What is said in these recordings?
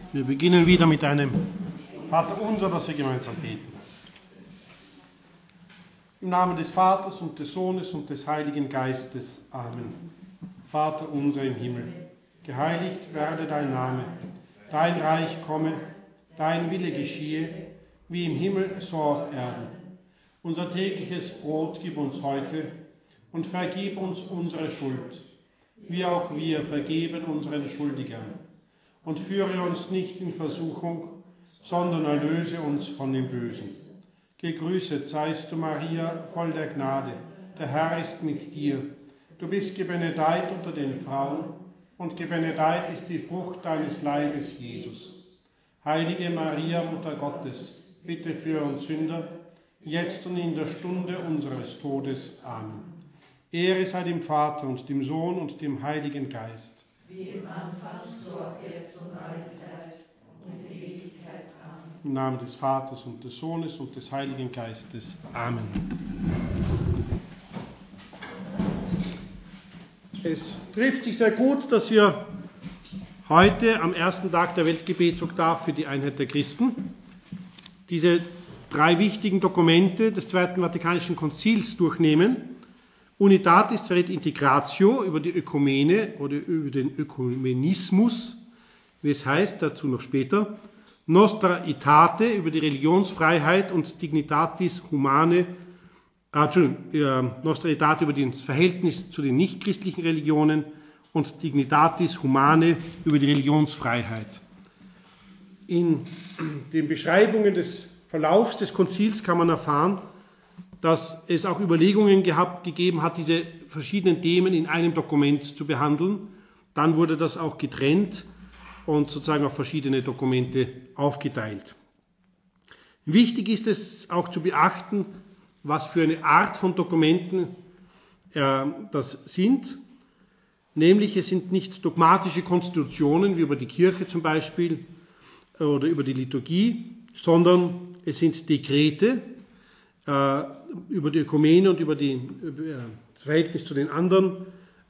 Wir beginnen wieder mit einem Vaterunser, das wir gemeinsam beten. Im Namen des Vaters und des Sohnes und des Heiligen Geistes. Amen. Vater unser im Himmel, geheiligt werde dein Name, dein Reich komme, dein Wille geschehe, wie im Himmel so auf Erden. Unser tägliches Brot gib uns heute und vergib uns unsere Schuld, wie auch wir vergeben unseren Schuldigern. Und führe uns nicht in Versuchung, sondern erlöse uns von dem Bösen. Gegrüßet seist du, Maria, voll der Gnade, der Herr ist mit dir. Du bist gebenedeit unter den Frauen, und gebenedeit ist die Frucht deines Leibes, Jesus. Heilige Maria, Mutter Gottes, bitte für uns Sünder, jetzt und in der Stunde unseres Todes. Amen. Ehre sei dem Vater und dem Sohn und dem Heiligen Geist. Wie im Anfang, so auch jetzt und alle Zeit und in Ewigkeit. Amen. Im Namen des Vaters und des Sohnes und des Heiligen Geistes. Amen. Es trifft sich sehr gut, dass wir heute am ersten Tag der Weltgebetsoktave für die Einheit der Christen diese drei wichtigen Dokumente des Zweiten Vatikanischen Konzils durchnehmen. Unitatis et Integratio über die Ökumene oder über den Ökumenismus, wie es heißt, dazu noch später. Nostra Aetate über die Religionsfreiheit und Dignitatis Humanae, Nostra Aetate über das Verhältnis zu den nichtchristlichen Religionen und Dignitatis Humanae über die Religionsfreiheit. In den Beschreibungen des Verlaufs des Konzils kann man erfahren, dass es auch Überlegungen gegeben hat, diese verschiedenen Themen in einem Dokument zu behandeln. Dann wurde das auch getrennt und sozusagen auf verschiedene Dokumente aufgeteilt. Wichtig ist es auch zu beachten, was für eine Art von Dokumenten das sind. Nämlich es sind nicht dogmatische Konstitutionen wie über die Kirche zum Beispiel oder über die Liturgie, sondern es sind Dekrete, über die Ökumene und über das Verhältnis zu den anderen.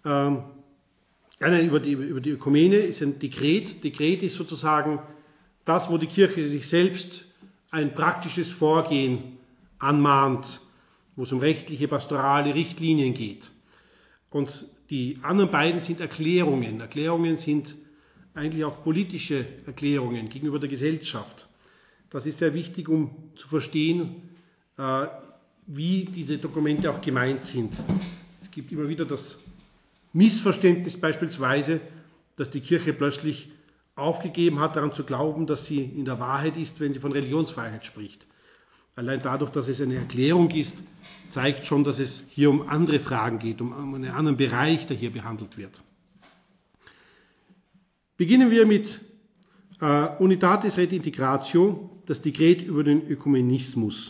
Über die Ökumene ist ein Dekret. Dekret ist sozusagen das, wo die Kirche sich selbst ein praktisches Vorgehen anmahnt, wo es um rechtliche, pastorale Richtlinien geht. Und die anderen beiden sind Erklärungen. Erklärungen sind eigentlich auch politische Erklärungen gegenüber der Gesellschaft. Das ist sehr wichtig, um zu verstehen, wie diese Dokumente auch gemeint sind. Es gibt immer wieder das Missverständnis beispielsweise, dass die Kirche plötzlich aufgegeben hat, daran zu glauben, dass sie in der Wahrheit ist, wenn sie von Religionsfreiheit spricht. Allein dadurch, dass es eine Erklärung ist, zeigt schon, dass es hier um andere Fragen geht, um einen anderen Bereich, der hier behandelt wird. Beginnen wir mit Unitatis et Integratio, das Dekret über den Ökumenismus.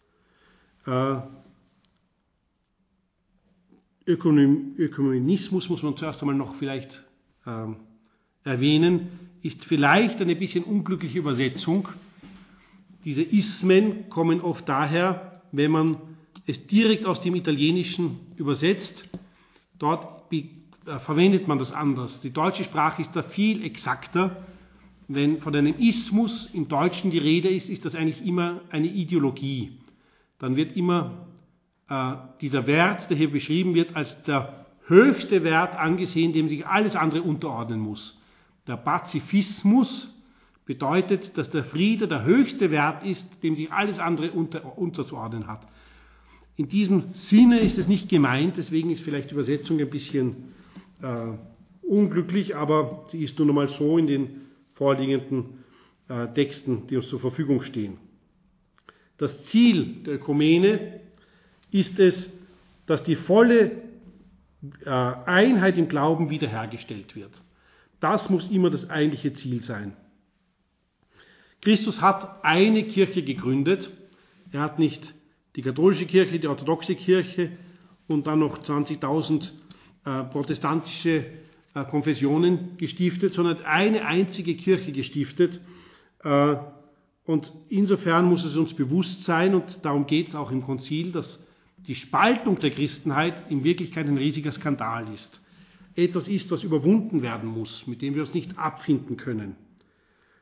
Ökumenismus muss man zuerst einmal noch vielleicht erwähnen, ist vielleicht eine bisschen unglückliche Übersetzung. Diese Ismen kommen oft daher, wenn man es direkt aus dem Italienischen übersetzt. Dort verwendet man das anders. Die deutsche Sprache ist da viel exakter. Wenn von einem Ismus im Deutschen die Rede ist, ist das eigentlich immer eine Ideologie. Dann wird immer dieser Wert, der hier beschrieben wird, als der höchste Wert angesehen, dem sich alles andere unterordnen muss. Der Pazifismus bedeutet, dass der Friede der höchste Wert ist, dem sich alles andere unterzuordnen hat. In diesem Sinne ist es nicht gemeint, deswegen ist vielleicht die Übersetzung ein bisschen unglücklich, aber sie ist nun einmal so in den vorliegenden Texten, die uns zur Verfügung stehen. Das Ziel der Ökumene ist es, dass die volle Einheit im Glauben wiederhergestellt wird. Das muss immer das eigentliche Ziel sein. Christus hat eine Kirche gegründet. Er hat nicht die katholische Kirche, die orthodoxe Kirche und dann noch 20.000 protestantische Konfessionen gestiftet, sondern eine einzige Kirche gestiftet. Und insofern muss es uns bewusst sein, und darum geht es auch im Konzil, dass die Spaltung der Christenheit in Wirklichkeit ein riesiger Skandal ist. Etwas ist, was überwunden werden muss, mit dem wir uns nicht abfinden können.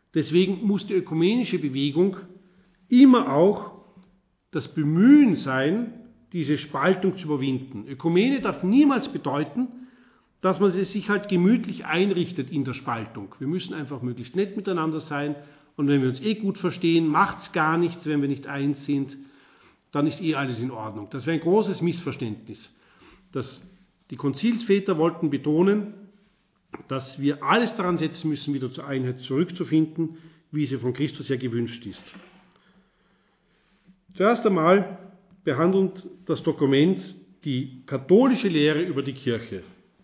Deswegen muss die ökumenische Bewegung immer auch das Bemühen sein, diese Spaltung zu überwinden. Ökumene darf niemals bedeuten, dass man sich halt gemütlich einrichtet in der Spaltung. Wir müssen einfach möglichst nett miteinander sein und wenn wir uns gut verstehen, macht es gar nichts, wenn wir nicht eins sind, dann ist alles in Ordnung. Das wäre ein großes Missverständnis. Die Konzilsväter wollten betonen, dass wir alles daran setzen müssen, wieder zur Einheit zurückzufinden, wie sie von Christus ja gewünscht ist. Zuerst einmal behandelt das Dokument die katholische Lehre über die Kirche.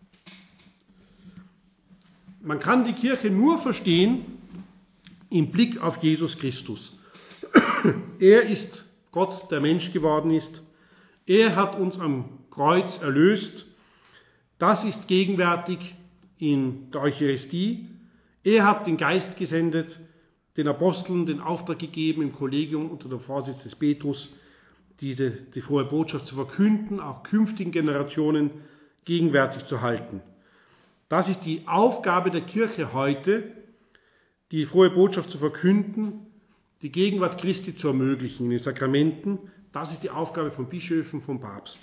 Man kann die Kirche nur verstehen im Blick auf Jesus Christus. Er ist Gott, der Mensch geworden ist. Er hat uns am Kreuz erlöst. Das ist gegenwärtig in der Eucharistie. Er hat den Geist gesendet, den Aposteln den Auftrag gegeben, im Kollegium unter dem Vorsitz des Petrus die frohe Botschaft zu verkünden, auch künftigen Generationen gegenwärtig zu halten. Das ist die Aufgabe der Kirche heute, die frohe Botschaft zu verkünden, die Gegenwart Christi zu ermöglichen in den Sakramenten. Das ist die Aufgabe von Bischöfen, vom Papst.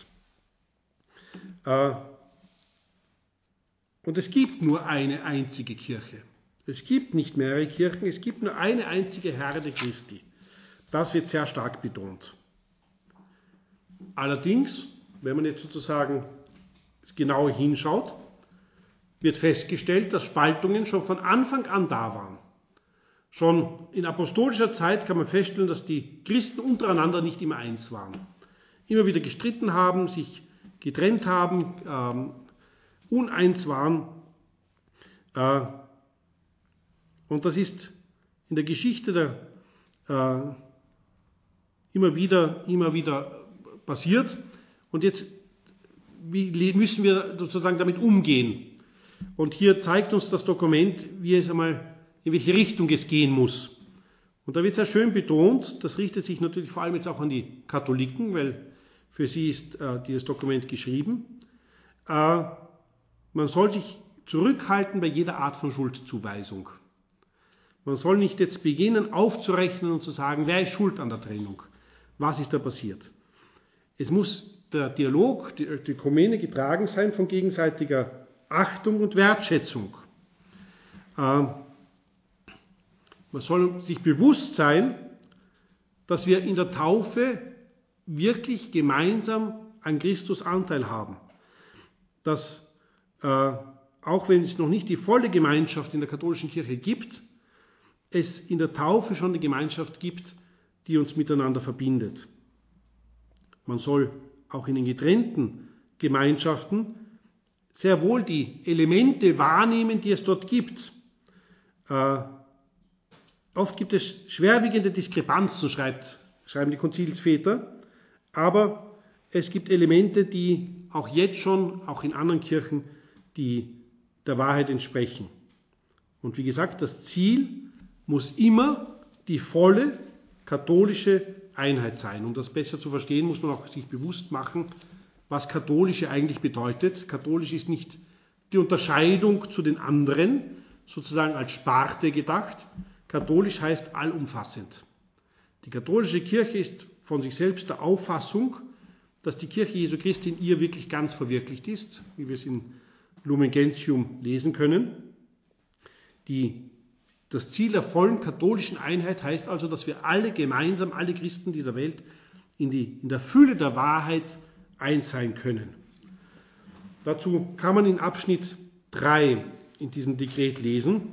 Und es gibt nur eine einzige Kirche. Es gibt nicht mehrere Kirchen, es gibt nur eine einzige Herde Christi. Das wird sehr stark betont. Allerdings, wenn man jetzt sozusagen genau hinschaut, wird festgestellt, dass Spaltungen schon von Anfang an da waren. Schon in apostolischer Zeit kann man feststellen, dass die Christen untereinander nicht immer eins waren. Immer wieder gestritten haben, sich getrennt haben, uneins waren. Und das ist in der Geschichte immer wieder passiert. Und jetzt müssen wir sozusagen damit umgehen. Und hier zeigt uns das Dokument, in welche Richtung es gehen muss. Und da wird sehr schön betont, das richtet sich natürlich vor allem jetzt auch an die Katholiken, weil für sie ist dieses Dokument geschrieben. Man soll sich zurückhalten bei jeder Art von Schuldzuweisung. Man soll nicht jetzt beginnen aufzurechnen und zu sagen, wer ist schuld an der Trennung? Was ist da passiert? Es muss der Dialog, die Ökumene getragen sein von gegenseitiger Achtung und Wertschätzung. Man soll sich bewusst sein, dass wir in der Taufe wirklich gemeinsam an Christus Anteil haben. Dass, auch wenn es noch nicht die volle Gemeinschaft in der katholischen Kirche gibt, es in der Taufe schon eine Gemeinschaft gibt, die uns miteinander verbindet. Man soll auch in den getrennten Gemeinschaften sehr wohl die Elemente wahrnehmen, die es dort gibt. Oft gibt es schwerwiegende Diskrepanzen, schreiben die Konzilsväter, aber es gibt Elemente, die auch jetzt schon, auch in anderen Kirchen, die der Wahrheit entsprechen. Und wie gesagt, das Ziel muss immer die volle katholische Einheit sein. Um das besser zu verstehen, muss man auch sich bewusst machen, was katholische eigentlich bedeutet. Katholisch ist nicht die Unterscheidung zu den anderen, sozusagen als Sparte gedacht. Katholisch heißt allumfassend. Die katholische Kirche ist von sich selbst der Auffassung, dass die Kirche Jesu Christi in ihr wirklich ganz verwirklicht ist, wie wir es in Lumen Gentium lesen können. Das Ziel der vollen katholischen Einheit heißt also, dass wir alle gemeinsam, alle Christen dieser Welt, in der Fülle der Wahrheit eins sein können. Dazu kann man in Abschnitt 3 in diesem Dekret lesen.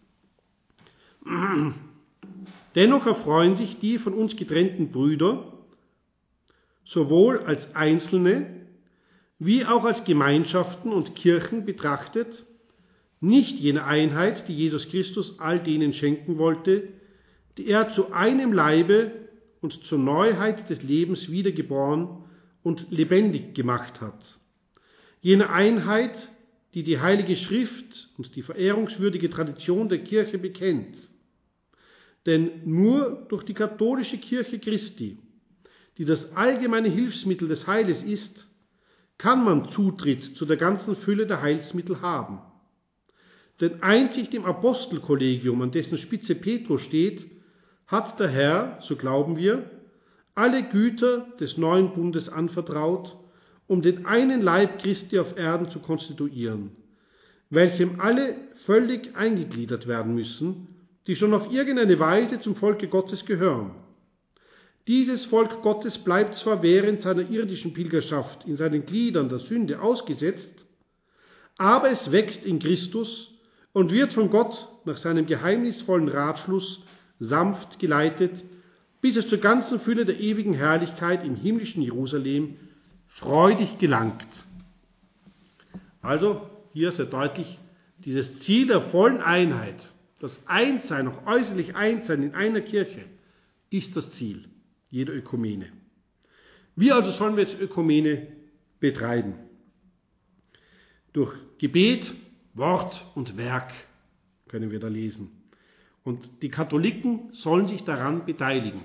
Dennoch erfreuen sich die von uns getrennten Brüder, sowohl als Einzelne wie auch als Gemeinschaften und Kirchen betrachtet, nicht jene Einheit, die Jesus Christus all denen schenken wollte, die er zu einem Leibe und zur Neuheit des Lebens wiedergeboren und lebendig gemacht hat. Jene Einheit, die die Heilige Schrift und die verehrungswürdige Tradition der Kirche bekennt. Denn nur durch die katholische Kirche Christi, die das allgemeine Hilfsmittel des Heiles ist, kann man Zutritt zu der ganzen Fülle der Heilsmittel haben. Denn einzig dem Apostelkollegium, an dessen Spitze Petrus steht, hat der Herr, so glauben wir, alle Güter des neuen Bundes anvertraut, um den einen Leib Christi auf Erden zu konstituieren, welchem alle völlig eingegliedert werden müssen, die schon auf irgendeine Weise zum Volke Gottes gehören. Dieses Volk Gottes bleibt zwar während seiner irdischen Pilgerschaft in seinen Gliedern der Sünde ausgesetzt, aber es wächst in Christus und wird von Gott nach seinem geheimnisvollen Ratschluss sanft geleitet, bis es zur ganzen Fülle der ewigen Herrlichkeit im himmlischen Jerusalem freudig gelangt. Also, hier sehr deutlich, dieses Ziel der vollen Einheit, das Einssein, auch äußerlich Einssein in einer Kirche, ist das Ziel jeder Ökumene. Wie also sollen wir jetzt Ökumene betreiben? Durch Gebet, Wort und Werk können wir da lesen. Und die Katholiken sollen sich daran beteiligen.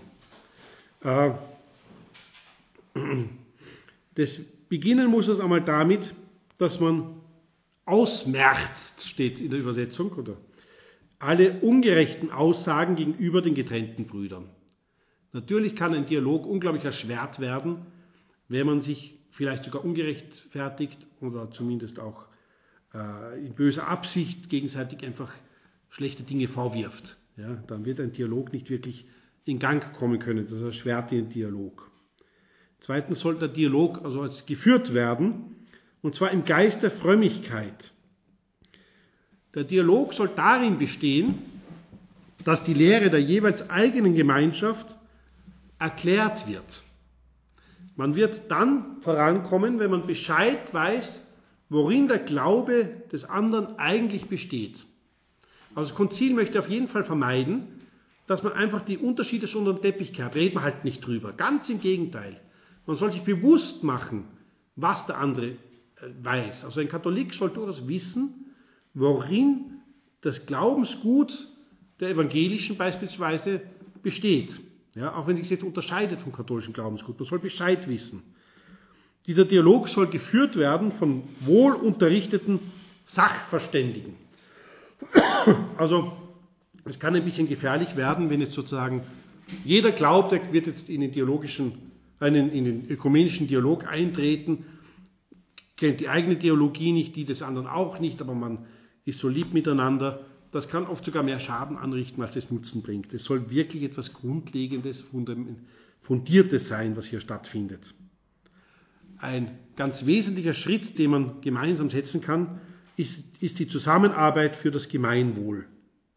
Beginnen muss es einmal damit, dass man ausmerzt, steht in der Übersetzung, oder alle ungerechten Aussagen gegenüber den getrennten Brüdern. Natürlich kann ein Dialog unglaublich erschwert werden, wenn man sich vielleicht sogar ungerechtfertigt oder zumindest auch in böser Absicht gegenseitig einfach schlechte Dinge vorwirft. Ja, dann wird ein Dialog nicht wirklich in Gang kommen können. Das erschwert den Dialog. Zweitens soll der Dialog also als geführt werden, und zwar im Geist der Frömmigkeit. Der Dialog soll darin bestehen, dass die Lehre der jeweils eigenen Gemeinschaft erklärt wird. Man wird dann vorankommen, wenn man Bescheid weiß, worin der Glaube des anderen eigentlich besteht. Also das Konzil möchte auf jeden Fall vermeiden, dass man einfach die Unterschiede schon unter den Teppich kehrt. Reden wir halt nicht drüber. Ganz im Gegenteil. Man soll sich bewusst machen, was der andere weiß. Also ein Katholik soll durchaus wissen, worin das Glaubensgut der Evangelischen beispielsweise besteht. Ja, auch wenn sich jetzt unterscheidet vom katholischen Glaubensgut. Man soll Bescheid wissen. Dieser Dialog soll geführt werden von wohlunterrichteten Sachverständigen. Also es kann ein bisschen gefährlich werden, wenn jetzt sozusagen jeder glaubt, er wird jetzt in den ökumenischen Dialog eintreten, kennt die eigene Theologie nicht, die des anderen auch nicht, aber man ist so lieb miteinander. Das kann oft sogar mehr Schaden anrichten, als es Nutzen bringt. Es soll wirklich etwas Grundlegendes, Fundiertes sein, was hier stattfindet. Ein ganz wesentlicher Schritt, den man gemeinsam setzen kann, ist die Zusammenarbeit für das Gemeinwohl.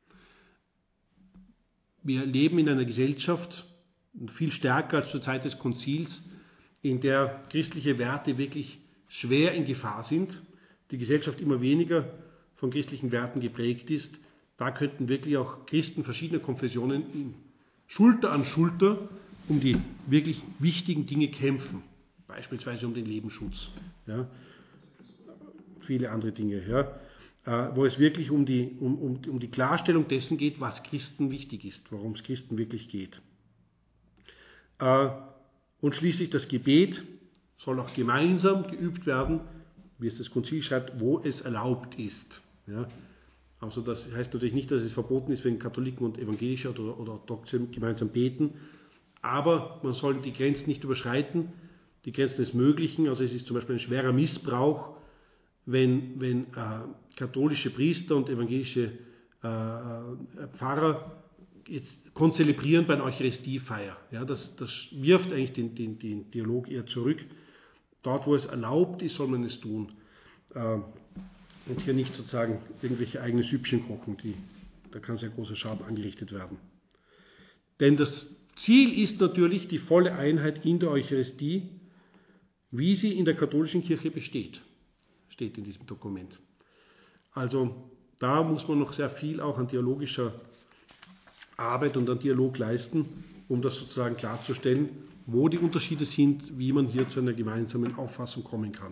Wir leben in einer Gesellschaft, viel stärker als zur Zeit des Konzils, in der christliche Werte wirklich schwer in Gefahr sind, die Gesellschaft immer weniger von christlichen Werten geprägt ist. Da könnten wirklich auch Christen verschiedener Konfessionen Schulter an Schulter um die wirklich wichtigen Dinge kämpfen, beispielsweise um den Lebensschutz, ja, viele andere Dinge, ja, wo es wirklich um die Klarstellung dessen geht, was Christen wichtig ist, worum es Christen wirklich geht. Und schließlich das Gebet soll auch gemeinsam geübt werden, wie es das Konzil schreibt, wo es erlaubt ist. Ja. Also das heißt natürlich nicht, dass es verboten ist, wenn Katholiken und Evangelische oder Orthodoxe gemeinsam beten, aber man soll die Grenzen nicht überschreiten, die Grenzen des Möglichen. Also es ist zum Beispiel ein schwerer Missbrauch, wenn katholische Priester und evangelische Pfarrer jetzt konzelebrieren bei einer Eucharistiefeier. Ja, das wirft eigentlich den Dialog eher zurück. Dort, wo es erlaubt ist, soll man es tun. Und hier nicht sozusagen irgendwelche eigenen Süppchen kochen, da kann sehr großer Schaden angerichtet werden. Denn das Ziel ist natürlich die volle Einheit in der Eucharistie, wie sie in der katholischen Kirche besteht, steht in diesem Dokument. Also da muss man noch sehr viel auch an dialogischer Arbeit und an Dialog leisten, um das sozusagen klarzustellen, wo die Unterschiede sind, wie man hier zu einer gemeinsamen Auffassung kommen kann.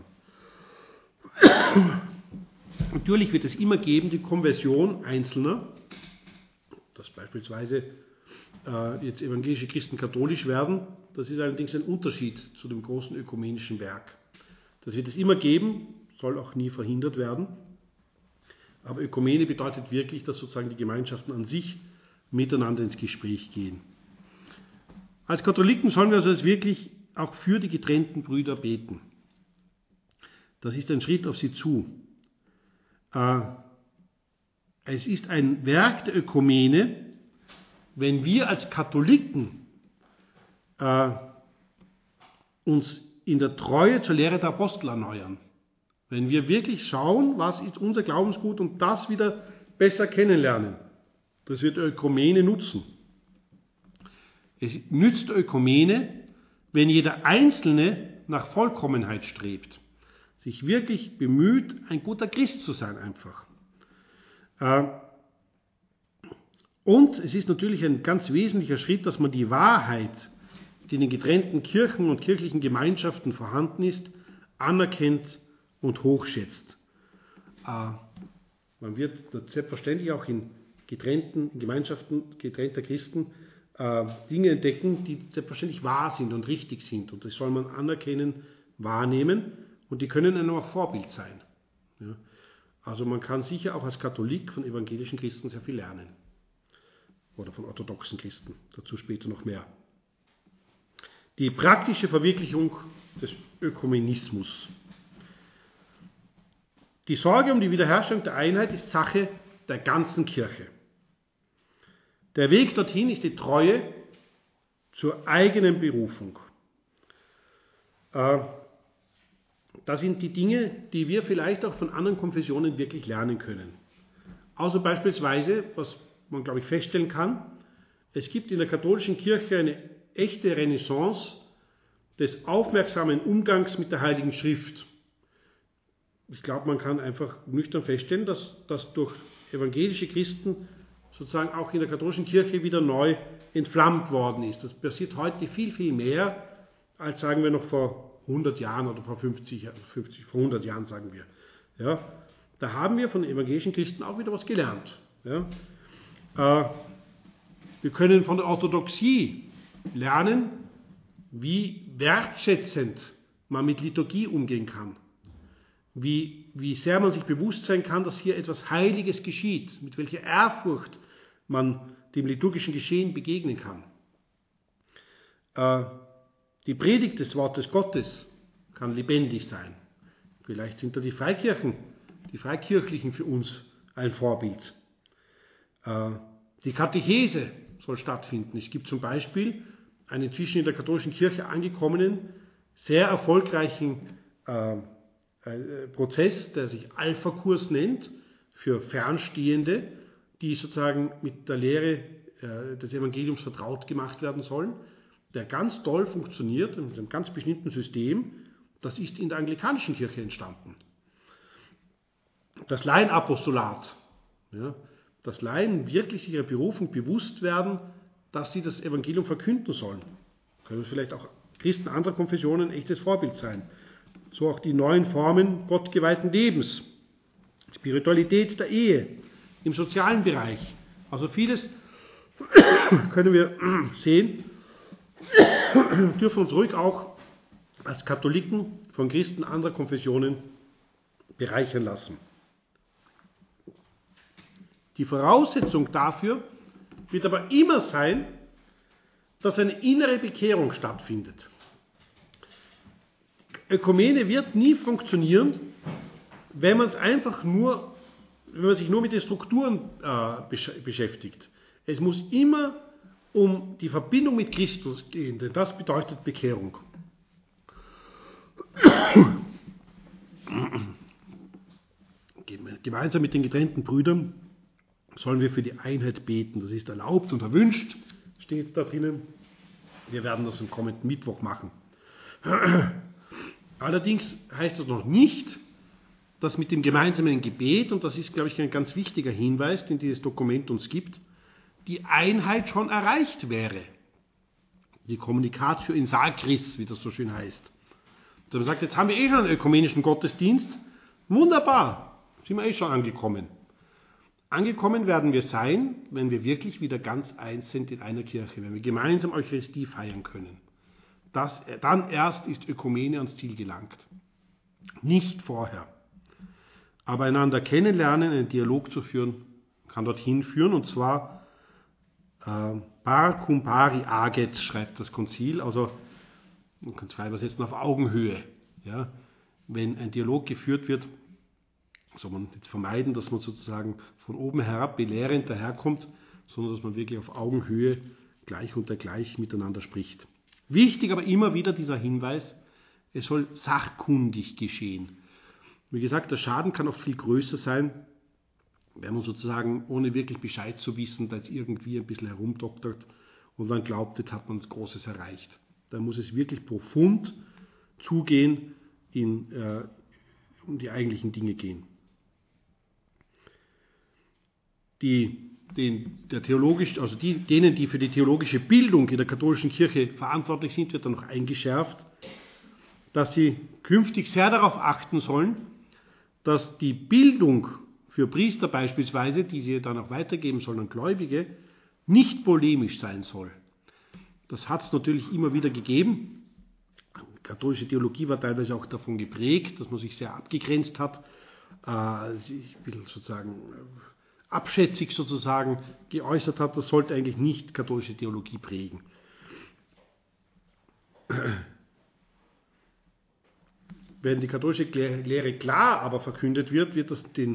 Natürlich wird es immer geben die Konversion Einzelner, dass beispielsweise jetzt evangelische Christen katholisch werden. Das ist allerdings ein Unterschied zu dem großen ökumenischen Werk. Das wird es immer geben, soll auch nie verhindert werden. Aber Ökumene bedeutet wirklich, dass sozusagen die Gemeinschaften an sich miteinander ins Gespräch gehen. Als Katholiken sollen wir also wirklich auch für die getrennten Brüder beten. Das ist ein Schritt auf sie zu. Es ist ein Werk der Ökumene, wenn wir als Katholiken uns in der Treue zur Lehre der Apostel erneuern. Wenn wir wirklich schauen, was ist unser Glaubensgut und das wieder besser kennenlernen. Das wird Ökumene nutzen. Es nützt Ökumene, wenn jeder Einzelne nach Vollkommenheit strebt, sich wirklich bemüht, ein guter Christ zu sein einfach. Und es ist natürlich ein ganz wesentlicher Schritt, dass man die Wahrheit, die in den getrennten Kirchen und kirchlichen Gemeinschaften vorhanden ist, anerkennt und hochschätzt. Man wird selbstverständlich auch in getrennten Gemeinschaften getrennter Christen Dinge entdecken, die selbstverständlich wahr sind und richtig sind. Und das soll man anerkennen, wahrnehmen und die können einem auch Vorbild sein. Ja? Also man kann sicher auch als Katholik von evangelischen Christen sehr viel lernen. Oder von orthodoxen Christen. Dazu später noch mehr. Die praktische Verwirklichung des Ökumenismus. Die Sorge um die Wiederherstellung der Einheit ist Sache der ganzen Kirche. Der Weg dorthin ist die Treue zur eigenen Berufung. Das sind die Dinge, die wir vielleicht auch von anderen Konfessionen wirklich lernen können. Also beispielsweise, was man, glaube ich, feststellen kann, es gibt in der katholischen Kirche eine echte Renaissance des aufmerksamen Umgangs mit der Heiligen Schrift. Ich glaube, man kann einfach nüchtern feststellen, dass das durch evangelische Christen sozusagen auch in der katholischen Kirche wieder neu entflammt worden ist. Das passiert heute viel, viel mehr, als sagen wir noch vor 100 Jahren oder vor 100 Jahren, sagen wir. Ja, da haben wir von evangelischen Christen auch wieder was gelernt. Ja. Wir können von der Orthodoxie lernen, wie wertschätzend man mit Liturgie umgehen kann. Wie sehr man sich bewusst sein kann, dass hier etwas Heiliges geschieht, mit welcher Ehrfurcht man dem liturgischen Geschehen begegnen kann. Die Predigt des Wortes Gottes kann lebendig sein. Vielleicht sind da die Freikirchlichen für uns ein Vorbild. Die Katechese soll stattfinden. Es gibt zum Beispiel einen inzwischen in der katholischen Kirche angekommenen, sehr erfolgreichen Prozess, der sich Alpha-Kurs nennt, für Fernstehende, die sozusagen mit der Lehre des Evangeliums vertraut gemacht werden sollen, der ganz toll funktioniert, mit einem ganz bestimmten System. Das ist in der anglikanischen Kirche entstanden. Das Laienapostolat, ja, dass Laien wirklich sich ihrer Berufung bewusst werden, dass sie das Evangelium verkünden sollen. Können vielleicht auch Christen anderer Konfessionen ein echtes Vorbild sein. So auch die neuen Formen gottgeweihten Lebens, Spiritualität der Ehe, im sozialen Bereich. Also vieles können wir sehen, dürfen uns ruhig auch als Katholiken von Christen anderer Konfessionen bereichern lassen. Die Voraussetzung dafür wird aber immer sein, dass eine innere Bekehrung stattfindet. Ökumene wird nie funktionieren, wenn man sich nur mit den Strukturen beschäftigt. Es muss immer um die Verbindung mit Christus gehen, denn das bedeutet Bekehrung. Gemeinsam mit den getrennten Brüdern sollen wir für die Einheit beten. Das ist erlaubt und erwünscht, steht da drinnen. Wir werden das am kommenden Mittwoch machen. Allerdings heißt das noch nicht, dass mit dem gemeinsamen Gebet, und das ist, glaube ich, ein ganz wichtiger Hinweis, den dieses Dokument uns gibt, die Einheit schon erreicht wäre. Die Communicatio in Sacris, wie das so schön heißt. Man sagt, jetzt haben wir schon einen ökumenischen Gottesdienst. Wunderbar, sind wir schon angekommen. Angekommen werden wir sein, wenn wir wirklich wieder ganz eins sind in einer Kirche, wenn wir gemeinsam Eucharistie feiern können. Dann erst ist Ökumene ans Ziel gelangt. Nicht vorher. Aber einander kennenlernen, einen Dialog zu führen, kann dorthin führen, und zwar par cum pari aget, schreibt das Konzil, also man kann es frei übersetzen, auf Augenhöhe. Ja? Wenn ein Dialog geführt wird, soll man nicht vermeiden, dass man sozusagen von oben herab belehrend daherkommt, sondern dass man wirklich auf Augenhöhe gleich unter gleich miteinander spricht. Wichtig aber immer wieder dieser Hinweis, es soll sachkundig geschehen. Wie gesagt, der Schaden kann auch viel größer sein, wenn man sozusagen, ohne wirklich Bescheid zu wissen, da jetzt irgendwie ein bisschen herumdoktert und dann glaubt, jetzt hat man Großes erreicht. Da muss es wirklich profund zugehen, um die eigentlichen Dinge gehen. Denen, die für die theologische Bildung in der katholischen Kirche verantwortlich sind, wird dann noch eingeschärft, dass sie künftig sehr darauf achten sollen, dass die Bildung für Priester beispielsweise, die sie dann auch weitergeben sollen an Gläubige, nicht polemisch sein soll. Das hat es natürlich immer wieder gegeben. Die katholische Theologie war teilweise auch davon geprägt, dass man sich sehr abgegrenzt hat, sich ein bisschen sozusagen abschätzig sozusagen geäußert hat. Das sollte eigentlich nicht katholische Theologie prägen. Wenn die katholische Lehre klar aber verkündet wird, wird das der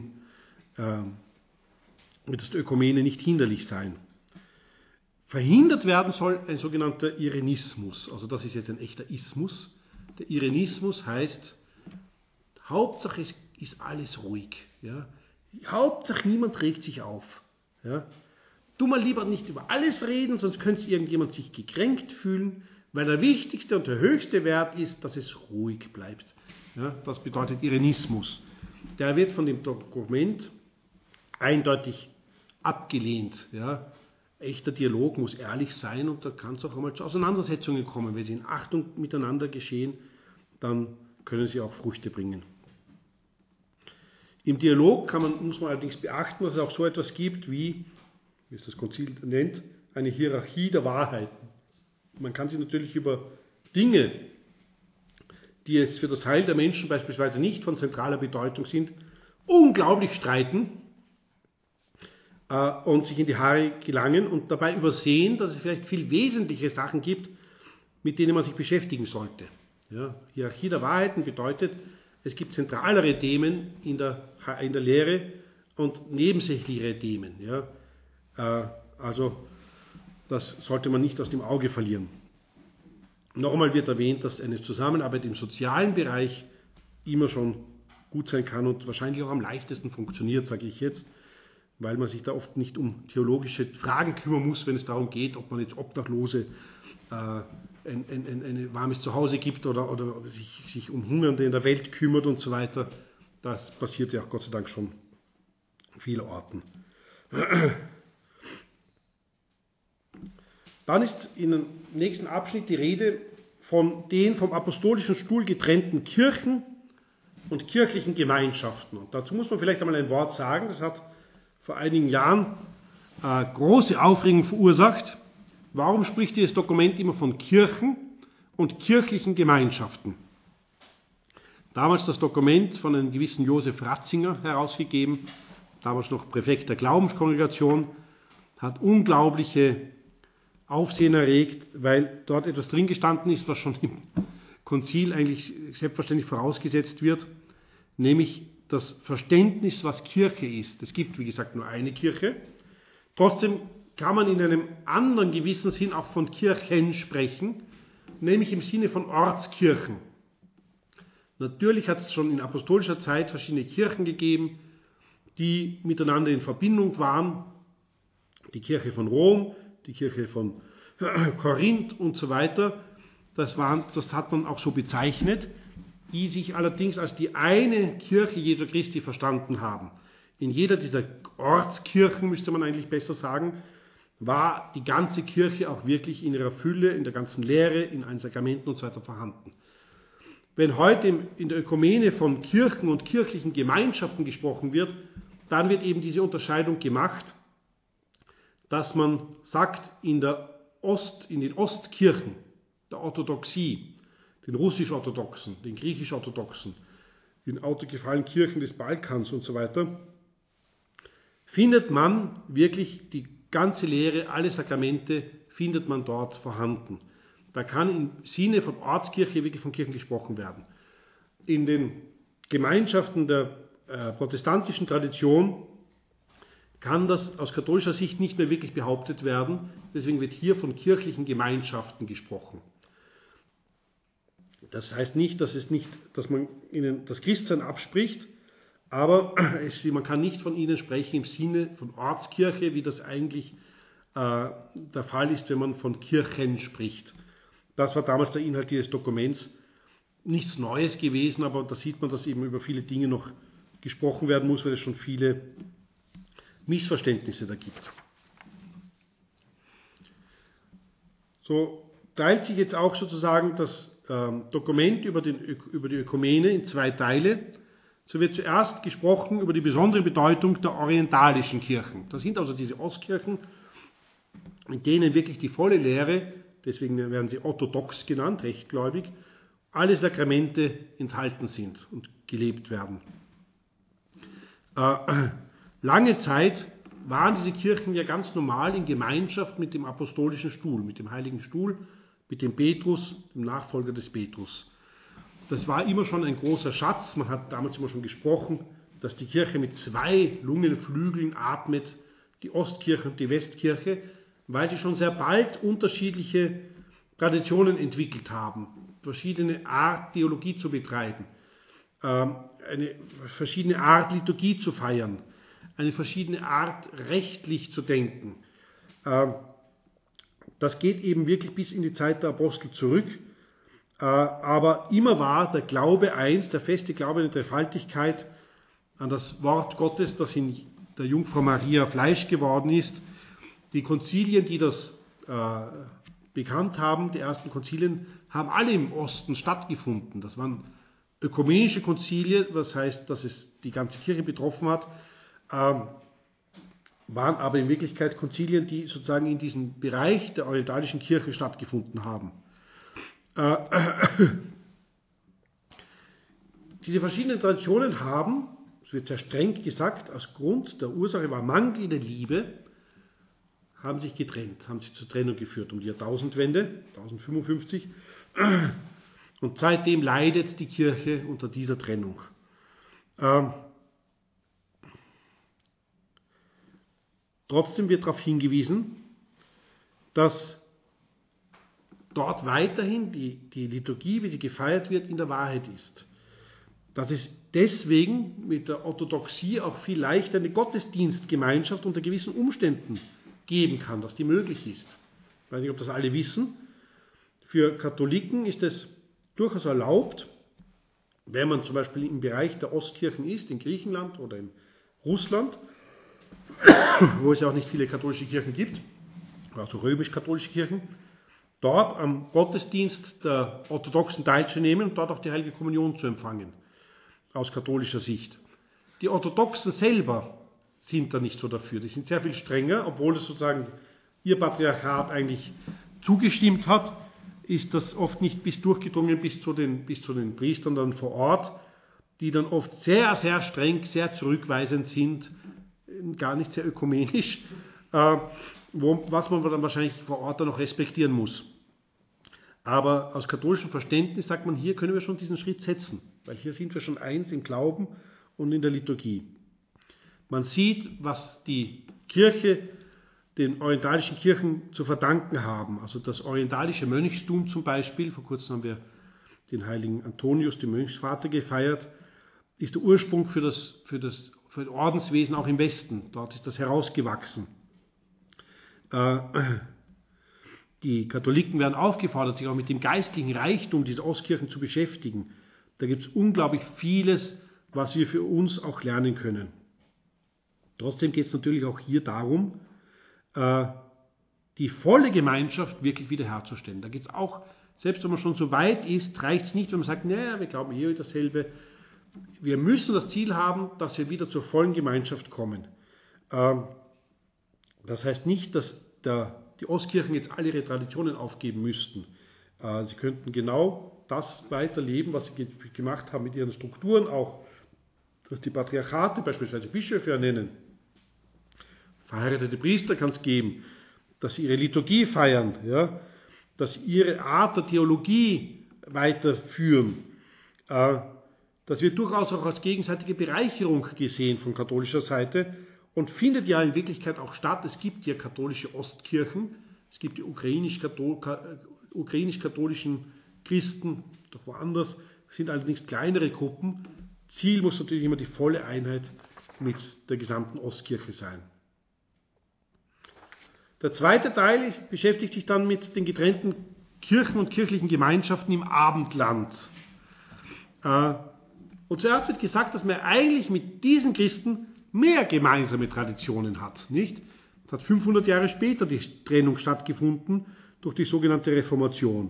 Ökumene nicht hinderlich sein. Verhindert werden soll ein sogenannter Irenismus. Also das ist jetzt ein echter Ismus. Der Irenismus heißt, Hauptsache es ist alles ruhig. Ja? Hauptsache niemand regt sich auf. Ja? Tu mal lieber nicht über alles reden, sonst könnte irgendjemand sich gekränkt fühlen, weil der wichtigste und der höchste Wert ist, dass es ruhig bleibt. Ja? Das bedeutet Irenismus. Der wird von dem Dokument eindeutig abgelehnt. Ja? Echter Dialog muss ehrlich sein und da kann es auch einmal zu Auseinandersetzungen kommen. Wenn sie in Achtung miteinander geschehen, dann können sie auch Früchte bringen. Im Dialog muss man allerdings beachten, dass es auch so etwas gibt wie es das Konzil nennt, eine Hierarchie der Wahrheiten. Man kann sich natürlich über Dinge, die es für das Heil der Menschen beispielsweise nicht von zentraler Bedeutung sind, unglaublich streiten und sich in die Haare gelangen und dabei übersehen, dass es vielleicht viel wesentliche Sachen gibt, mit denen man sich beschäftigen sollte. Ja, Hierarchie der Wahrheiten bedeutet, es gibt zentralere Themen in der Lehre und nebensächlichere Themen. Ja. Also das sollte man nicht aus dem Auge verlieren. Noch einmal wird erwähnt, dass eine Zusammenarbeit im sozialen Bereich immer schon gut sein kann und wahrscheinlich auch am leichtesten funktioniert, sage ich jetzt, weil man sich da oft nicht um theologische Fragen kümmern muss, wenn es darum geht, ob man jetzt Obdachlose ein warmes Zuhause gibt oder sich um Hungernde in der Welt kümmert und so weiter. Das passiert ja auch Gott sei Dank schon vielerorten. Dann ist in dem nächsten Abschnitt die Rede von den vom apostolischen Stuhl getrennten Kirchen und kirchlichen Gemeinschaften. Und dazu muss man vielleicht einmal ein Wort sagen, das hat vor einigen Jahren große Aufregung verursacht. Warum spricht dieses Dokument immer von Kirchen und kirchlichen Gemeinschaften? Damals das Dokument von einem gewissen Josef Ratzinger herausgegeben, damals noch Präfekt der Glaubenskongregation, hat unglaubliche Aufsehen erregt, weil dort etwas drin gestanden ist, was schon im Konzil eigentlich selbstverständlich vorausgesetzt wird, nämlich das Verständnis, was Kirche ist. Es gibt, wie gesagt, nur eine Kirche. Trotzdem kann man in einem anderen gewissen Sinn auch von Kirchen sprechen, nämlich im Sinne von Ortskirchen. Natürlich hat es schon in apostolischer Zeit verschiedene Kirchen gegeben, die miteinander in Verbindung waren. Die Kirche von Rom, die Kirche von Korinth und so weiter. Das hat man auch so bezeichnet, die sich allerdings als die eine Kirche Jesu Christi verstanden haben. In jeder dieser Ortskirchen, müsste man eigentlich besser sagen, war die ganze Kirche auch wirklich in ihrer Fülle, in der ganzen Lehre, in allen Sakramenten und so weiter vorhanden. Wenn heute in der Ökumene von Kirchen und kirchlichen Gemeinschaften gesprochen wird, dann wird eben diese Unterscheidung gemacht, dass man sagt, in den Ostkirchen der Orthodoxie, den russisch-orthodoxen, den griechisch-orthodoxen, in autokephalen Kirchen des Balkans und so weiter, findet man wirklich die ganze Lehre, alle Sakramente findet man dort vorhanden. Da kann im Sinne von Ortskirche wirklich von Kirchen gesprochen werden. In den Gemeinschaften der protestantischen Tradition kann das aus katholischer Sicht nicht mehr wirklich behauptet werden. Deswegen wird hier von kirchlichen Gemeinschaften gesprochen. Das heißt nicht, dass man ihnen das Christsein abspricht, aber man kann nicht von ihnen sprechen im Sinne von Ortskirche, wie das eigentlich der Fall ist, wenn man von Kirchen spricht. Das war damals der Inhalt dieses Dokuments. Nichts Neues gewesen, aber da sieht man, dass eben über viele Dinge noch gesprochen werden muss, weil es schon viele Missverständnisse da gibt. So teilt sich jetzt auch sozusagen das Dokument über die Ökumene in zwei Teile. So wird zuerst gesprochen über die besondere Bedeutung der orientalischen Kirchen. Das sind also diese Ostkirchen, in denen wirklich die volle Lehre, deswegen werden sie orthodox genannt, rechtgläubig, alle Sakramente enthalten sind und gelebt werden. Lange Zeit waren diese Kirchen ja ganz normal in Gemeinschaft mit dem apostolischen Stuhl, mit dem Heiligen Stuhl, mit dem Petrus, dem Nachfolger des Petrus. Das war immer schon ein großer Schatz. Man hat damals immer schon gesprochen, dass die Kirche mit zwei Lungenflügeln atmet, die Ostkirche und die Westkirche, weil sie schon sehr bald unterschiedliche Traditionen entwickelt haben, verschiedene Art Theologie zu betreiben, eine verschiedene Art Liturgie zu feiern, eine verschiedene Art rechtlich zu denken. Das geht eben wirklich bis in die Zeit der Apostel zurück, aber immer war der Glaube eins, der feste Glaube an die Dreifaltigkeit, an das Wort Gottes, das in der Jungfrau Maria Fleisch geworden ist. Die Konzilien, die das bekannt haben, die ersten Konzilien, haben alle im Osten stattgefunden. Das waren ökumenische Konzilien, das heißt, dass es die ganze Kirche betroffen hat, waren aber in Wirklichkeit Konzilien, die sozusagen in diesem Bereich der orientalischen Kirche stattgefunden haben. Diese verschiedenen Traditionen haben, es wird sehr streng gesagt, aus Grund der Ursache war mangelnde Liebe, haben sich getrennt, haben sich zur Trennung geführt um die Jahrtausendwende, 1055. Und seitdem leidet die Kirche unter dieser Trennung. Trotzdem wird darauf hingewiesen, dass dort weiterhin die Liturgie, wie sie gefeiert wird, in der Wahrheit ist. Dass es deswegen mit der Orthodoxie auch viel leichter eine Gottesdienstgemeinschaft unter gewissen Umständen geben kann, dass die möglich ist. Ich weiß nicht, ob das alle wissen. Für Katholiken ist es durchaus erlaubt, wenn man zum Beispiel im Bereich der Ostkirchen ist, in Griechenland oder in Russland, wo es ja auch nicht viele katholische Kirchen gibt, also römisch-katholische Kirchen, dort am Gottesdienst der Orthodoxen teilzunehmen und dort auch die Heilige Kommunion zu empfangen, aus katholischer Sicht. Die Orthodoxen selber sind da nicht so dafür, die sind sehr viel strenger, obwohl es sozusagen ihr Patriarchat eigentlich zugestimmt hat, ist das oft nicht durchgedrungen bis zu den Priestern dann vor Ort, die dann oft sehr, sehr streng, sehr zurückweisend sind, gar nicht sehr ökumenisch, was man dann wahrscheinlich vor Ort dann noch respektieren muss. Aber aus katholischem Verständnis sagt man, hier können wir schon diesen Schritt setzen, weil hier sind wir schon eins im Glauben und in der Liturgie. Man sieht, was die Kirche den orientalischen Kirchen zu verdanken haben. Also das orientalische Mönchstum zum Beispiel, vor kurzem haben wir den heiligen Antonius, den Mönchsvater, gefeiert, ist der Ursprung für das Ordenswesen auch im Westen. Dort ist das herausgewachsen. Die Katholiken werden aufgefordert, sich auch mit dem geistlichen Reichtum dieser Ostkirchen zu beschäftigen. Da gibt es unglaublich vieles, was wir für uns auch lernen können. Trotzdem geht es natürlich auch hier darum, die volle Gemeinschaft wirklich wiederherzustellen. Da geht es auch, selbst wenn man schon so weit ist, reicht es nicht, wenn man sagt, naja, wir glauben hier dasselbe. Wir müssen das Ziel haben, dass wir wieder zur vollen Gemeinschaft kommen. Das heißt nicht, dass die Ostkirchen jetzt alle ihre Traditionen aufgeben müssten. Sie könnten genau das weiterleben, was sie gemacht haben mit ihren Strukturen, auch dass die Patriarchate beispielsweise Bischöfe ernennen. Verheiratete Priester kann es geben, dass sie ihre Liturgie feiern, ja, dass sie ihre Art der Theologie weiterführen. Das wird durchaus auch als gegenseitige Bereicherung gesehen von katholischer Seite und findet ja in Wirklichkeit auch statt. Es gibt ja katholische Ostkirchen, es gibt die ukrainisch-katholischen Christen, doch woanders, sind allerdings kleinere Gruppen. Ziel muss natürlich immer die volle Einheit mit der gesamten Ostkirche sein. Der zweite Teil beschäftigt sich dann mit den getrennten Kirchen und kirchlichen Gemeinschaften im Abendland. Und zuerst wird gesagt, dass man eigentlich mit diesen Christen mehr gemeinsame Traditionen hat. Nicht? Es hat 500 Jahre später die Trennung stattgefunden durch die sogenannte Reformation.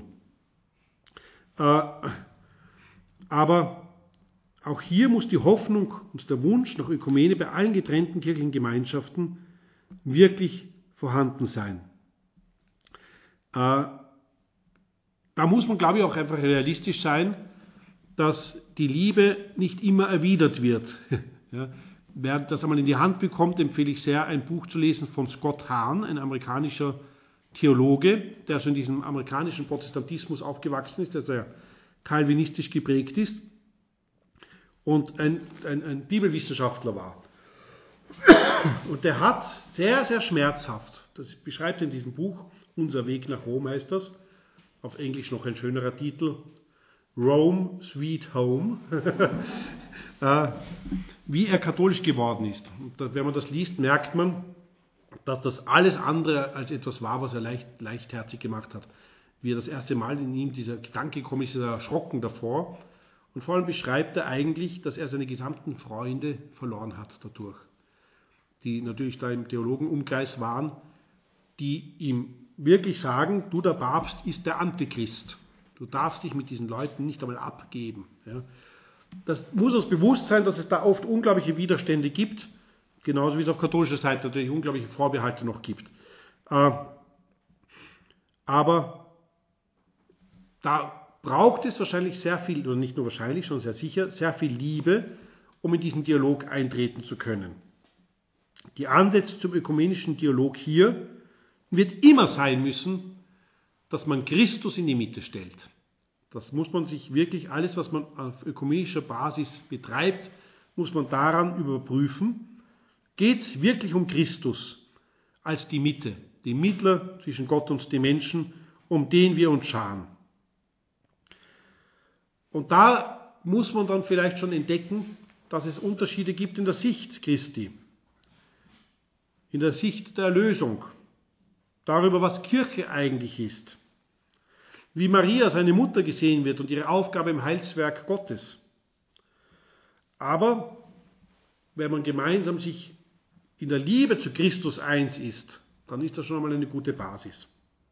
Aber auch hier muss die Hoffnung und der Wunsch nach Ökumene bei allen getrennten kirchlichen Gemeinschaften wirklich vorhanden sein. Da muss man, glaube ich, auch einfach realistisch sein, dass die Liebe nicht immer erwidert wird. Ja, wer das einmal in die Hand bekommt, empfehle ich sehr, ein Buch zu lesen von Scott Hahn, ein amerikanischer Theologe, der also in diesem amerikanischen Protestantismus aufgewachsen ist, der sehr kalvinistisch geprägt ist und ein Bibelwissenschaftler war. Und der hat sehr, sehr schmerzhaft, das beschreibt er in diesem Buch, Unser Weg nach Rom heißt das, auf Englisch noch ein schönerer Titel, Rome, Sweet Home, wie er katholisch geworden ist. Und wenn man das liest, merkt man, dass das alles andere als etwas war, was er leichtherzig gemacht hat. Wie er das erste Mal in ihm dieser Gedanke gekommen ist, ist er erschrocken davor. Und vor allem beschreibt er eigentlich, dass er seine gesamten Freunde verloren hat dadurch, die natürlich da im Theologenumkreis waren, die ihm wirklich sagen, du, der Papst ist der Antichrist. Du darfst dich mit diesen Leuten nicht einmal abgeben. Ja. Das muss uns bewusst sein, dass es da oft unglaubliche Widerstände gibt, genauso wie es auf katholischer Seite natürlich unglaubliche Vorbehalte noch gibt. Aber da braucht es wahrscheinlich sehr viel, oder nicht nur wahrscheinlich, schon sehr sicher, sehr viel Liebe, um in diesen Dialog eintreten zu können. Die Ansätze zum ökumenischen Dialog hier wird immer sein müssen, dass man Christus in die Mitte stellt. Das muss man sich wirklich, alles was man auf ökumenischer Basis betreibt, muss man daran überprüfen. Geht es wirklich um Christus als die Mitte, den Mittler zwischen Gott und den Menschen, um den wir uns scharen? Und da muss man dann vielleicht schon entdecken, dass es Unterschiede gibt in der Sicht Christi, in der Sicht der Erlösung, darüber, was Kirche eigentlich ist, wie Maria, seine Mutter, gesehen wird und ihre Aufgabe im Heilswerk Gottes. Aber wenn man gemeinsam sich in der Liebe zu Christus eins ist, dann ist das schon einmal eine gute Basis.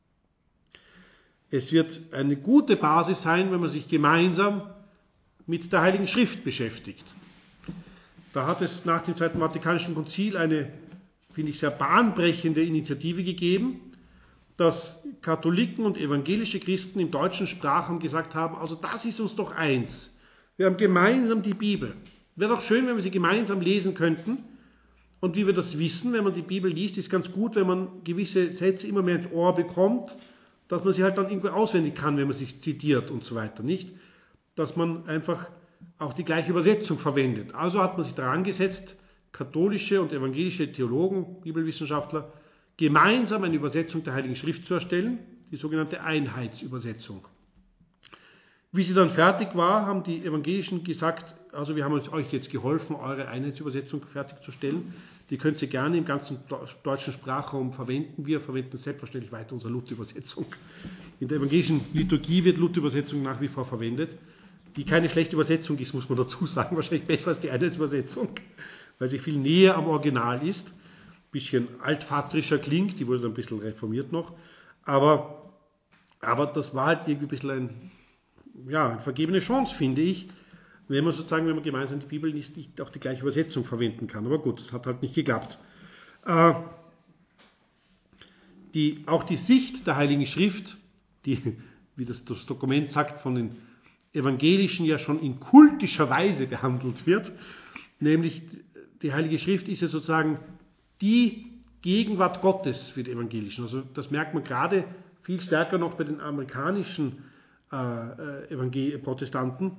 Es wird eine gute Basis sein, wenn man sich gemeinsam mit der Heiligen Schrift beschäftigt. Da hat es nach dem Zweiten Vatikanischen Konzil eine, finde ich, sehr bahnbrechende Initiative gegeben, dass Katholiken und evangelische Christen im deutschen Sprachraum gesagt haben, also das ist uns doch eins. Wir haben gemeinsam die Bibel. Wäre doch schön, wenn wir sie gemeinsam lesen könnten. Und wie wir das wissen, wenn man die Bibel liest, ist ganz gut, wenn man gewisse Sätze immer mehr ins Ohr bekommt, dass man sie halt dann irgendwo auswendig kann, wenn man sie zitiert und so weiter, nicht? Dass man einfach auch die gleiche Übersetzung verwendet. Also hat man sich daran gesetzt, katholische und evangelische Theologen, Bibelwissenschaftler, gemeinsam eine Übersetzung der Heiligen Schrift zu erstellen, die sogenannte Einheitsübersetzung. Wie sie dann fertig war, haben die Evangelischen gesagt, also wir haben euch jetzt geholfen, eure Einheitsübersetzung fertigzustellen. Die könnt ihr gerne im ganzen deutschen Sprachraum verwenden. Wir verwenden selbstverständlich weiter unsere Luther-Übersetzung. In der evangelischen Liturgie wird Luther-Übersetzung nach wie vor verwendet, die keine schlechte Übersetzung ist, muss man dazu sagen, wahrscheinlich besser als die Einheitsübersetzung, weil sie viel näher am Original ist, ein bisschen altvatrischer klingt, die wurde dann ein bisschen reformiert noch, aber das war halt irgendwie ein bisschen eine vergebene Chance, finde ich, wenn man gemeinsam die Bibel nicht auch die gleiche Übersetzung verwenden kann. Aber gut, das hat halt nicht geklappt. Auch die Sicht der Heiligen Schrift, die wie das Dokument sagt, von den Evangelischen ja schon in kultischer Weise behandelt wird. Nämlich die Heilige Schrift ist ja sozusagen die Gegenwart Gottes für die Evangelischen. Also das merkt man gerade viel stärker noch bei den amerikanischen Protestanten.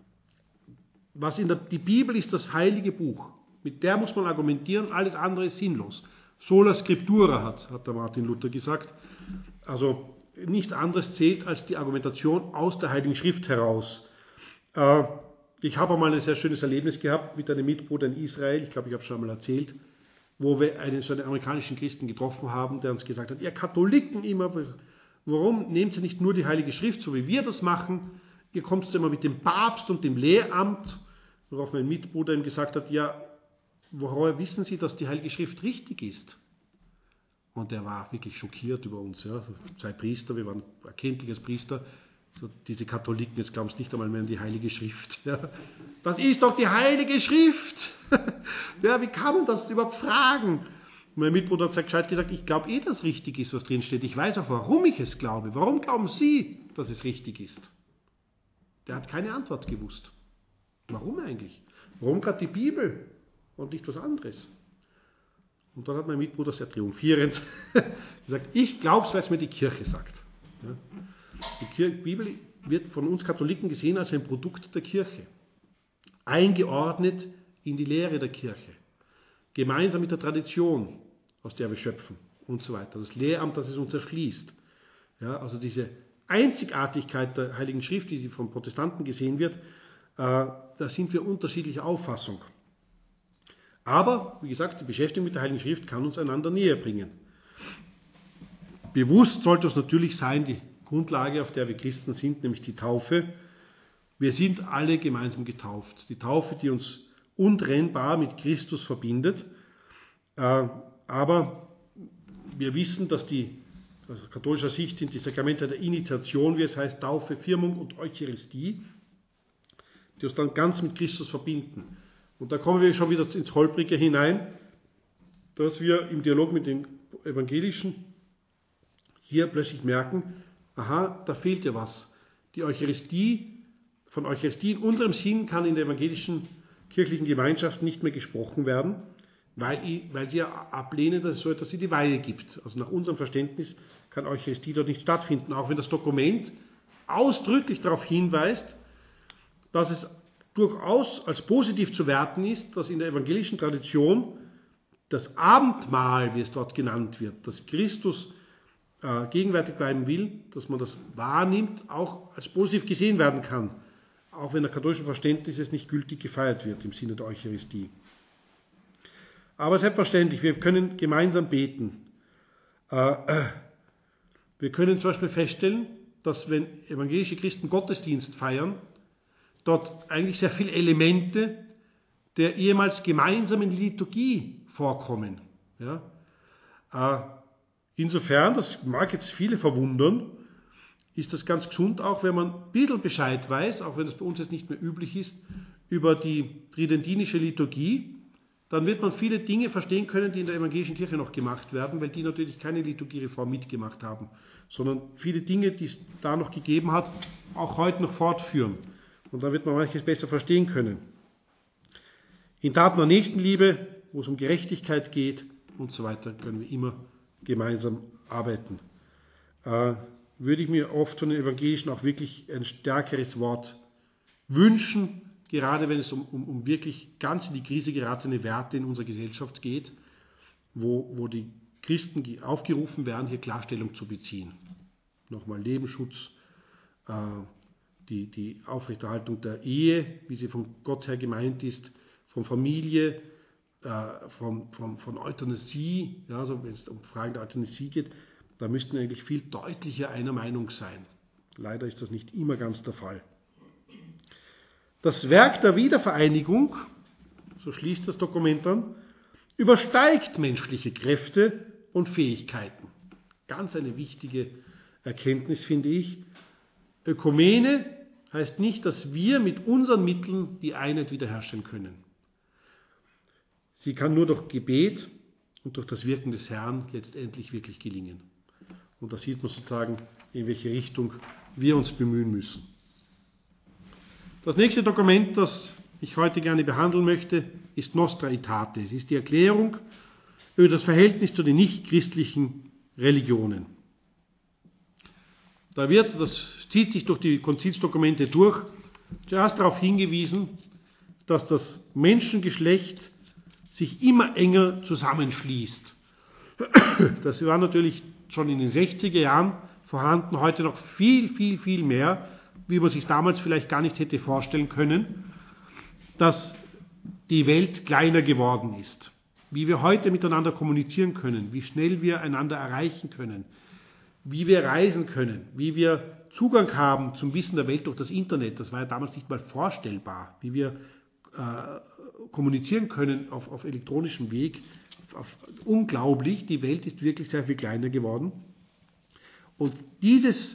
Die Bibel ist das heilige Buch. Mit der muss man argumentieren, alles andere ist sinnlos. Sola scriptura hat der Martin Luther gesagt. Also nichts anderes zählt als die Argumentation aus der Heiligen Schrift heraus. Ich habe einmal ein sehr schönes Erlebnis gehabt mit einem Mitbruder in Israel, ich glaube, ich habe es schon einmal erzählt, wo wir einen amerikanischen Christen getroffen haben, der uns gesagt hat, ihr Katholiken immer, warum nehmt ihr nicht nur die Heilige Schrift, so wie wir das machen? Ihr kommt immer mit dem Papst und dem Lehramt, worauf mein Mitbruder ihm gesagt hat, ja, woher wissen Sie, dass die Heilige Schrift richtig ist? Und er war wirklich schockiert über uns. Ja. 2 Priester, wir waren erkenntlich als Priester, so diese Katholiken, jetzt glauben sie nicht einmal mehr an die Heilige Schrift. Ja. Das ist doch die Heilige Schrift! Ja, wie kann man das überhaupt fragen? Mein Mitbruder hat gescheit gesagt, ich glaube dass richtig ist, was drin steht. Ich weiß auch, warum ich es glaube. Warum glauben Sie, dass es richtig ist? Der hat keine Antwort gewusst. Warum eigentlich? Warum gerade die Bibel und nicht was anderes? Und dann hat mein Mitbruder sehr triumphierend gesagt, ich glaube es, weil es mir die Kirche sagt. Ja. Die Bibel wird von uns Katholiken gesehen als ein Produkt der Kirche. Eingeordnet in die Lehre der Kirche. Gemeinsam mit der Tradition, aus der wir schöpfen und so weiter. Das Lehramt, das es uns erschließt. Ja, also diese Einzigartigkeit der Heiligen Schrift, die von Protestanten gesehen wird, da sind wir unterschiedlicher Auffassung. Aber, wie gesagt, die Beschäftigung mit der Heiligen Schrift kann uns einander näher bringen. Bewusst sollte uns natürlich sein, die Grundlage, auf der wir Christen sind, nämlich die Taufe. Wir sind alle gemeinsam getauft. Die Taufe, die uns untrennbar mit Christus verbindet. Aber wir wissen, dass aus katholischer Sicht sind die Sakramente der Initiation, wie es heißt, Taufe, Firmung und Eucharistie, die uns dann ganz mit Christus verbinden. Und da kommen wir schon wieder ins Holprige hinein, dass wir im Dialog mit den Evangelischen hier plötzlich merken, aha, da fehlt ja was. Die Eucharistie, von Eucharistie in unserem Sinn kann in der evangelischen kirchlichen Gemeinschaft nicht mehr gesprochen werden, weil sie ja ablehnen, dass es so etwas wie die Weihe gibt. Also nach unserem Verständnis kann Eucharistie dort nicht stattfinden, auch wenn das Dokument ausdrücklich darauf hinweist, dass es durchaus als positiv zu werten ist, dass in der evangelischen Tradition das Abendmahl, wie es dort genannt wird, dass Christus gegenwärtig bleiben will, dass man das wahrnimmt, auch als positiv gesehen werden kann, auch wenn nach katholischem Verständnis es nicht gültig gefeiert wird im Sinne der Eucharistie. Aber selbstverständlich, wir können gemeinsam beten. Wir können zum Beispiel feststellen, dass wenn evangelische Christen Gottesdienst feiern, dort eigentlich sehr viele Elemente der ehemals gemeinsamen Liturgie vorkommen. Ja? Insofern, das mag jetzt viele verwundern, ist das ganz gesund, auch wenn man ein bisschen Bescheid weiß, auch wenn das bei uns jetzt nicht mehr üblich ist, über die tridentinische Liturgie, dann wird man viele Dinge verstehen können, die in der evangelischen Kirche noch gemacht werden, weil die natürlich keine Liturgiereform mitgemacht haben, sondern viele Dinge, die es da noch gegeben hat, auch heute noch fortführen. Und da wird man manches besser verstehen können. In Taten der Nächstenliebe, wo es um Gerechtigkeit geht und so weiter, können wir immer gemeinsam arbeiten. Würde ich mir oft von den Evangelischen auch wirklich ein stärkeres Wort wünschen, gerade wenn es um wirklich ganz in die Krise geratene Werte in unserer Gesellschaft geht, wo die Christen aufgerufen werden, hier Klarstellung zu beziehen. Nochmal Lebensschutz, die Aufrechterhaltung der Ehe, wie sie von Gott her gemeint ist, von Familie, von Euthanasie, ja, also wenn es um Fragen der Euthanasie geht, da müssten wir eigentlich viel deutlicher einer Meinung sein. Leider ist das nicht immer ganz der Fall. Das Werk der Wiedervereinigung, so schließt das Dokument an, übersteigt menschliche Kräfte und Fähigkeiten. Ganz eine wichtige Erkenntnis, finde ich. Ökumene heißt nicht, dass wir mit unseren Mitteln die Einheit wiederherstellen können. Sie kann nur durch Gebet und durch das Wirken des Herrn letztendlich wirklich gelingen. Und da sieht man sozusagen, in welche Richtung wir uns bemühen müssen. Das nächste Dokument, das ich heute gerne behandeln möchte, ist Nostra Aetate. Es ist die Erklärung über das Verhältnis zu den nichtchristlichen Religionen. Da wird, das zieht sich durch die Konzilsdokumente durch, zuerst darauf hingewiesen, dass das Menschengeschlecht sich immer enger zusammenschließt. Das war natürlich schon in den 60er Jahren vorhanden, heute noch viel mehr, wie man sich damals vielleicht gar nicht hätte vorstellen können, dass die Welt kleiner geworden ist, wie wir heute miteinander kommunizieren können, wie schnell wir einander erreichen können, wie wir reisen können, wie wir Zugang haben zum Wissen der Welt durch das Internet. Das war ja damals nicht mal vorstellbar, wie wir kommunizieren können auf elektronischem Weg. Unglaublich, die Welt ist wirklich sehr viel kleiner geworden. Und dieses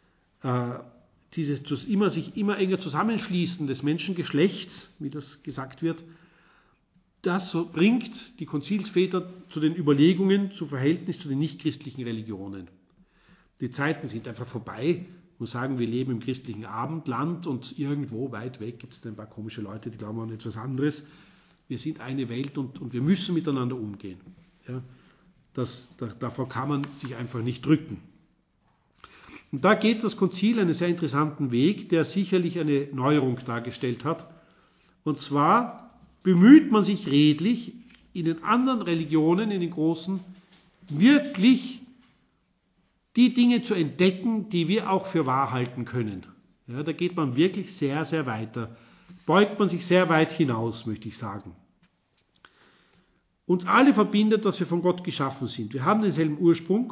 sich immer enger Zusammenschließen des Menschengeschlechts, wie das gesagt wird, das bringt die Konzilsväter zu den Überlegungen zum Verhältnis zu den nichtchristlichen Religionen. Die Zeiten sind einfach vorbei. Wir sagen, wir leben im christlichen Abendland und irgendwo weit weg gibt es ein paar komische Leute, die glauben an etwas anderes. Wir sind eine Welt und wir müssen miteinander umgehen. Ja, davor kann man sich einfach nicht drücken. Und da geht das Konzil einen sehr interessanten Weg, der sicherlich eine Neuerung dargestellt hat. Und zwar bemüht man sich redlich, in den anderen Religionen, in den großen, wirklich die Dinge zu entdecken, die wir auch für wahr halten können. Ja, da geht man wirklich sehr, sehr weiter. Beugt man sich sehr weit hinaus, möchte ich sagen. Uns alle verbindet, dass wir von Gott geschaffen sind. Wir haben denselben Ursprung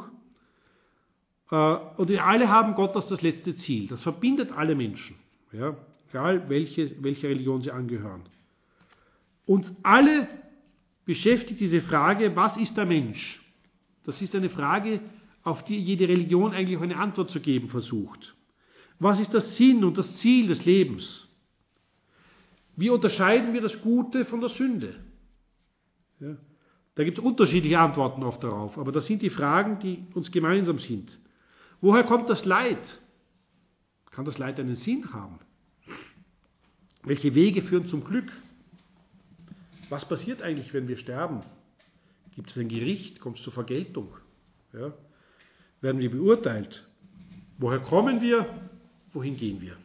und wir alle haben Gott als das letzte Ziel. Das verbindet alle Menschen, ja, egal welche Religion sie angehören. Und alle beschäftigt diese Frage, was ist der Mensch? Das ist eine Frage, auf die jede Religion eigentlich eine Antwort zu geben versucht. Was ist der Sinn und das Ziel des Lebens? Wie unterscheiden wir das Gute von der Sünde? Ja, da gibt es unterschiedliche Antworten oft darauf, aber das sind die Fragen, die uns gemeinsam sind. Woher kommt das Leid? Kann das Leid einen Sinn haben? Welche Wege führen zum Glück? Was passiert eigentlich, wenn wir sterben? Gibt es ein Gericht? Kommt es zur Vergeltung? Ja? Werden wir beurteilt? Woher kommen wir? Wohin gehen wir?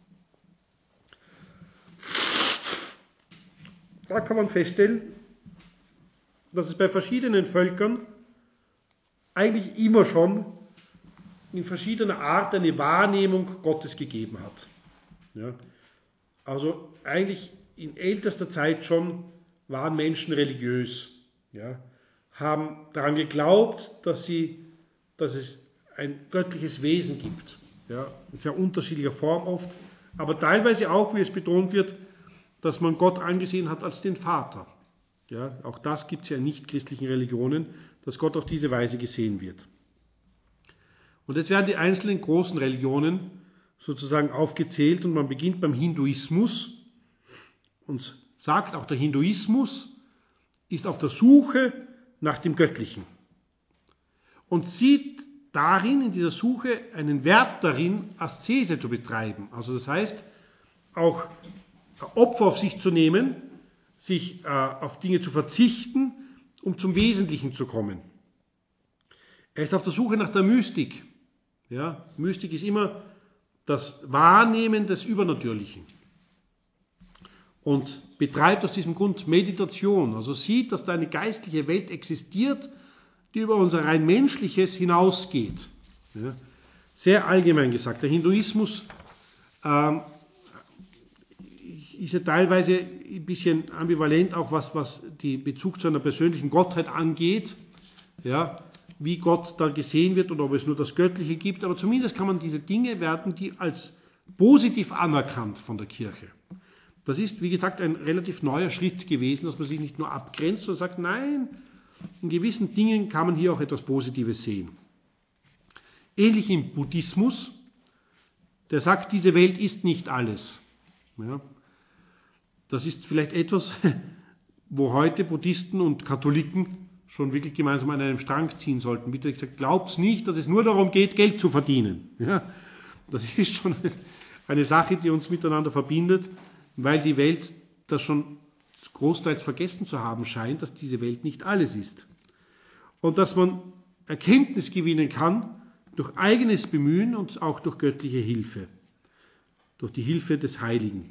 Da kann man feststellen, dass es bei verschiedenen Völkern eigentlich immer schon in verschiedener Art eine Wahrnehmung Gottes gegeben hat. Ja? Also eigentlich in ältester Zeit schon waren Menschen religiös, ja? Haben daran geglaubt, dass es ein göttliches Wesen gibt. Ja? In sehr unterschiedlicher Form oft, aber teilweise auch, wie es betont wird, dass man Gott angesehen hat als den Vater. Ja, auch das gibt es ja in nichtchristlichen Religionen, dass Gott auf diese Weise gesehen wird. Und jetzt werden die einzelnen großen Religionen sozusagen aufgezählt und man beginnt beim Hinduismus und sagt, auch der Hinduismus ist auf der Suche nach dem Göttlichen und sieht darin, in dieser Suche, einen Wert darin, Aszese zu betreiben. Also das heißt, auch Opfer auf sich zu nehmen, sich auf Dinge zu verzichten, um zum Wesentlichen zu kommen. Er ist auf der Suche nach der Mystik. Ja, Mystik ist immer das Wahrnehmen des Übernatürlichen. Und betreibt aus diesem Grund Meditation, also sieht, dass da eine geistliche Welt existiert, die über unser rein Menschliches hinausgeht. Ja, sehr allgemein gesagt. Der Hinduismus ist ja teilweise ein bisschen ambivalent, auch was den Bezug zu einer persönlichen Gottheit angeht, ja, wie Gott da gesehen wird oder ob es nur das Göttliche gibt, aber zumindest kann man diese Dinge werden, die als positiv anerkannt von der Kirche. Das ist, wie gesagt, ein relativ neuer Schritt gewesen, dass man sich nicht nur abgrenzt, sondern sagt, nein, in gewissen Dingen kann man hier auch etwas Positives sehen. Ähnlich im Buddhismus, der sagt, diese Welt ist nicht alles. Ja. Das ist vielleicht etwas, wo heute Buddhisten und Katholiken schon wirklich gemeinsam an einem Strang ziehen sollten. Bitte gesagt, glaubt nicht, dass es nur darum geht, Geld zu verdienen. Ja, das ist schon eine Sache, die uns miteinander verbindet, weil die Welt das schon großteils vergessen zu haben scheint, dass diese Welt nicht alles ist. Und dass man Erkenntnis gewinnen kann durch eigenes Bemühen und auch durch göttliche Hilfe, durch die Hilfe des Heiligen.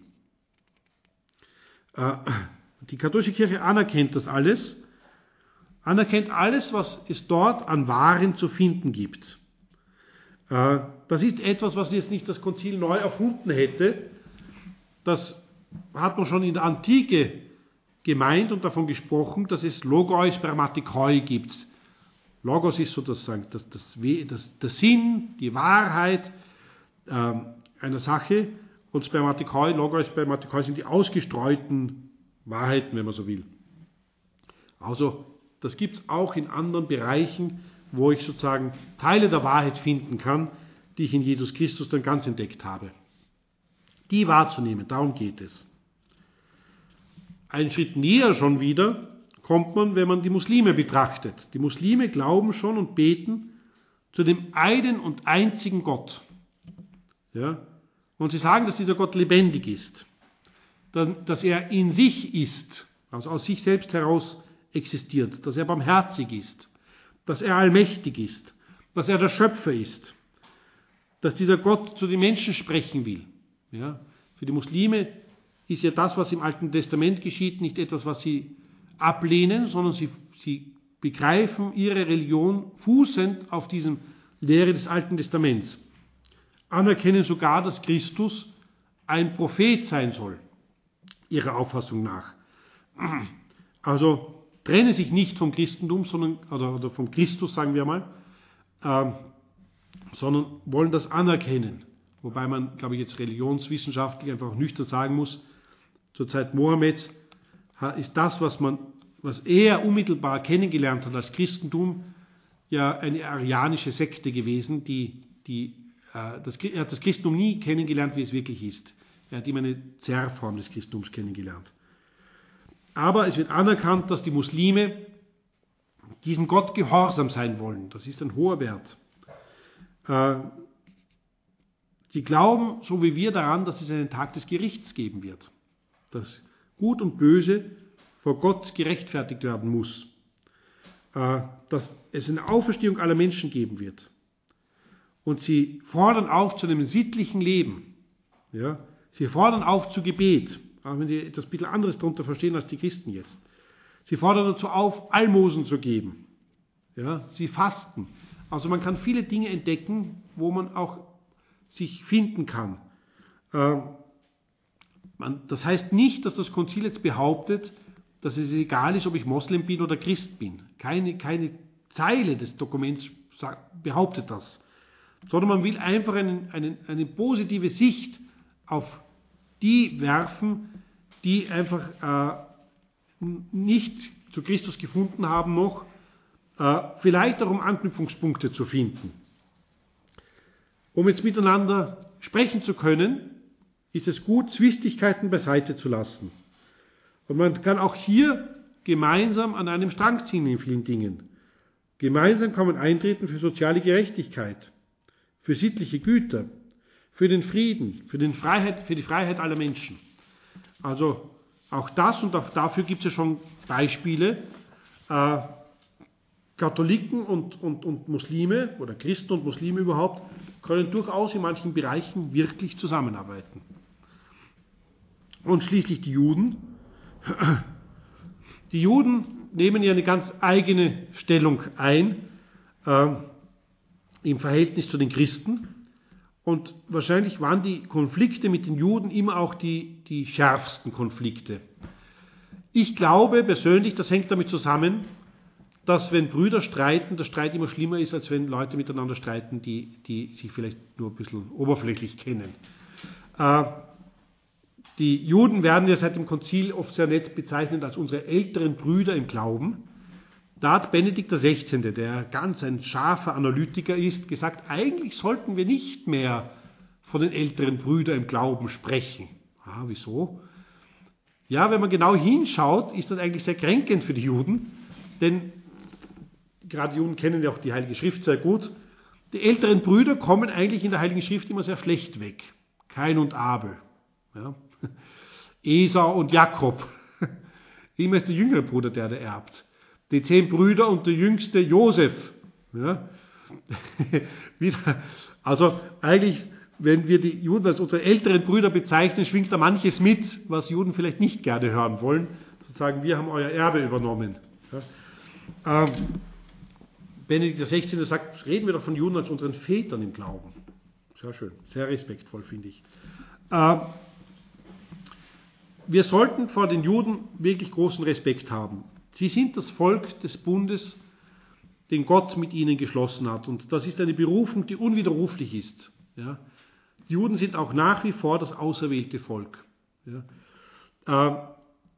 Die katholische Kirche anerkennt das alles, anerkennt alles, was es dort an Wahren zu finden gibt. Das ist etwas, was jetzt nicht das Konzil neu erfunden hätte. Das hat man schon in der Antike gemeint und davon gesprochen, dass es Logos Spermatikoi gibt. Logos ist sozusagen der Sinn, die Wahrheit einer Sache, und Spermatikoi, Logos Spermatikoi sind die ausgestreuten Wahrheiten, wenn man so will. Also das gibt es auch in anderen Bereichen, wo ich sozusagen Teile der Wahrheit finden kann, die ich in Jesus Christus dann ganz entdeckt habe. Die wahrzunehmen, darum geht es. Einen Schritt näher schon wieder kommt man, wenn man die Muslime betrachtet. Die Muslime glauben schon und beten zu dem einen und einzigen Gott. Ja? Und sie sagen, dass dieser Gott lebendig ist, dass er in sich ist, also aus sich selbst heraus existiert, dass er barmherzig ist, dass er allmächtig ist, dass er der Schöpfer ist, dass dieser Gott zu den Menschen sprechen will. Ja? Für die Muslime ist ja das, was im Alten Testament geschieht, nicht etwas, was sie ablehnen, sondern sie begreifen ihre Religion fußend auf diesem Lehre des Alten Testaments. Anerkennen sogar, dass Christus ein Prophet sein soll, ihrer Auffassung nach. Also trennen sich nicht vom Christentum, sondern, oder vom Christus, sagen wir mal, sondern wollen das anerkennen. Wobei man, glaube ich, jetzt religionswissenschaftlich einfach nüchtern sagen muss, zur Zeit Mohammeds ist das, was er unmittelbar kennengelernt hat als Christentum, ja eine arianische Sekte gewesen, er hat das Christentum nie kennengelernt, wie es wirklich ist. Er hat immer eine Zerrform des Christentums kennengelernt. Aber es wird anerkannt, dass die Muslime diesem Gott gehorsam sein wollen. Das ist ein hoher Wert. Sie glauben, so wie wir, daran, dass es einen Tag des Gerichts geben wird. Dass Gut und Böse vor Gott gerechtfertigt werden muss. Dass es eine Auferstehung aller Menschen geben wird. Und sie fordern auf zu einem sittlichen Leben. Ja? Sie fordern auf zu Gebet, auch wenn sie etwas ein bisschen anderes darunter verstehen als die Christen jetzt. Sie fordern dazu auf, Almosen zu geben. Ja? Sie fasten. Also man kann viele Dinge entdecken, wo man auch sich finden kann. Das heißt nicht, dass das Konzil jetzt behauptet, dass es egal ist, ob ich Moslem bin oder Christ bin. Keine Zeile des Dokuments behauptet das. Sondern man will einfach eine positive Sicht auf die werfen, die einfach nicht zu Christus gefunden haben noch, vielleicht auch um Anknüpfungspunkte zu finden. Um jetzt miteinander sprechen zu können, ist es gut, Zwistigkeiten beiseite zu lassen. Und man kann auch hier gemeinsam an einem Strang ziehen in vielen Dingen. Gemeinsam kann man eintreten für soziale Gerechtigkeit, für sittliche Güter, für den Frieden, für die Freiheit aller Menschen. Also auch das, und auch dafür gibt es ja schon Beispiele, Katholiken und Muslime oder Christen und Muslime überhaupt können durchaus in manchen Bereichen wirklich zusammenarbeiten. Und schließlich die Juden. Die Juden nehmen ja eine ganz eigene Stellung ein im Verhältnis zu den Christen. Und wahrscheinlich waren die Konflikte mit den Juden immer auch die schärfsten Konflikte. Ich glaube persönlich, das hängt damit zusammen, dass wenn Brüder streiten, der Streit immer schlimmer ist, als wenn Leute miteinander streiten, die sich vielleicht nur ein bisschen oberflächlich kennen. Die Juden werden ja seit dem Konzil oft sehr nett bezeichnet als unsere älteren Brüder im Glauben. Da hat Benedikt XVI., der ganz ein scharfer Analytiker ist, gesagt, eigentlich sollten wir nicht mehr von den älteren Brüdern im Glauben sprechen. Wieso? Ja, wenn man genau hinschaut, ist das eigentlich sehr kränkend für die Juden, denn gerade Juden kennen ja auch die Heilige Schrift sehr gut. Die älteren Brüder kommen eigentlich in der Heiligen Schrift immer sehr schlecht weg. Kain und Abel, ja. Esau und Jakob. Immer ist der jüngere Bruder, der erbt. Die 10 Brüder und der jüngste Josef. Ja. Also eigentlich, wenn wir die Juden als unsere älteren Brüder bezeichnen, schwingt da manches mit, was Juden vielleicht nicht gerne hören wollen. Sozusagen, wir haben euer Erbe übernommen. Ja. Benedikt XVI. Sagt, reden wir doch von Juden als unseren Vätern im Glauben. Sehr schön, sehr respektvoll, finde ich. Wir sollten vor den Juden wirklich großen Respekt haben. Sie sind das Volk des Bundes, den Gott mit ihnen geschlossen hat. Und das ist eine Berufung, die unwiderruflich ist. Ja. Die Juden sind auch nach wie vor das auserwählte Volk. Ja.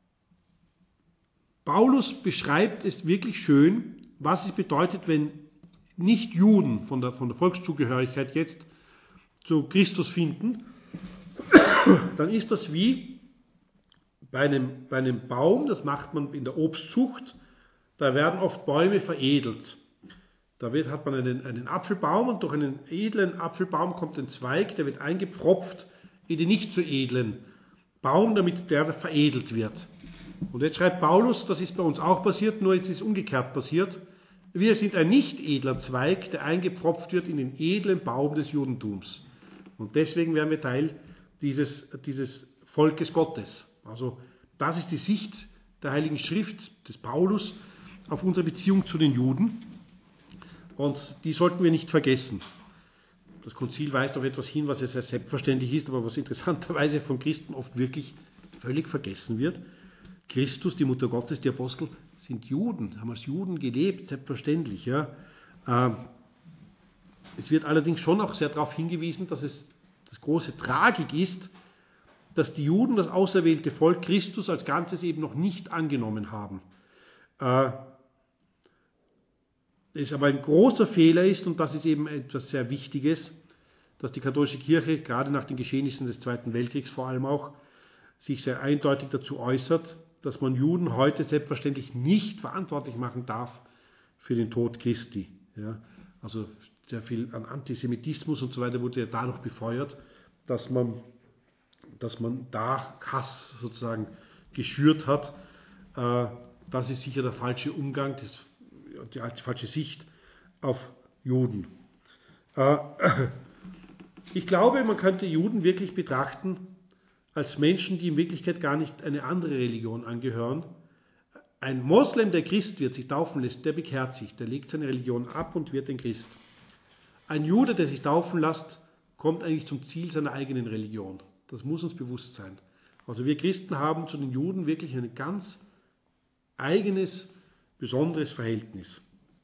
Paulus beschreibt es wirklich schön, was es bedeutet, wenn Nicht-Juden von der Volkszugehörigkeit jetzt zu Christus finden. Dann ist das wie bei einem Baum, das macht man in der Obstzucht, da werden oft Bäume veredelt. Da hat man einen Apfelbaum und durch einen edlen Apfelbaum kommt ein Zweig, der wird eingepfropft in den nicht so edlen Baum, damit der veredelt wird. Und jetzt schreibt Paulus, das ist bei uns auch passiert, nur jetzt ist es umgekehrt passiert. Wir sind ein nicht edler Zweig, der eingepfropft wird in den edlen Baum des Judentums. Und deswegen werden wir Teil dieses Volkes Gottes. Also das ist die Sicht der Heiligen Schrift des Paulus auf unsere Beziehung zu den Juden. Und die sollten wir nicht vergessen. Das Konzil weist auf etwas hin, was ja sehr selbstverständlich ist, aber was interessanterweise von Christen oft wirklich völlig vergessen wird. Christus, die Mutter Gottes, die Apostel, sind Juden, haben als Juden gelebt, selbstverständlich. Ja. Es wird allerdings schon auch sehr darauf hingewiesen, dass es das große Tragik ist, dass die Juden, das auserwählte Volk, Christus als Ganzes eben noch nicht angenommen haben. Es aber ein großer Fehler ist, und das ist eben etwas sehr Wichtiges, dass die katholische Kirche, gerade nach den Geschehnissen des Zweiten Weltkriegs vor allem auch, sich sehr eindeutig dazu äußert, dass man Juden heute selbstverständlich nicht verantwortlich machen darf für den Tod Christi. Ja, also sehr viel an Antisemitismus und so weiter wurde ja dadurch befeuert, dass man da Hass sozusagen geschürt hat. Das ist sicher der falsche Umgang, die falsche Sicht auf Juden. Ich glaube, man könnte Juden wirklich betrachten als Menschen, die in Wirklichkeit gar nicht eine andere Religion angehören. Ein Moslem, der Christ wird, sich taufen lässt, der bekehrt sich, der legt seine Religion ab und wird ein Christ. Ein Jude, der sich taufen lässt, kommt eigentlich zum Ziel seiner eigenen Religion. Das muss uns bewusst sein. Also wir Christen haben zu den Juden wirklich ein ganz eigenes, besonderes Verhältnis.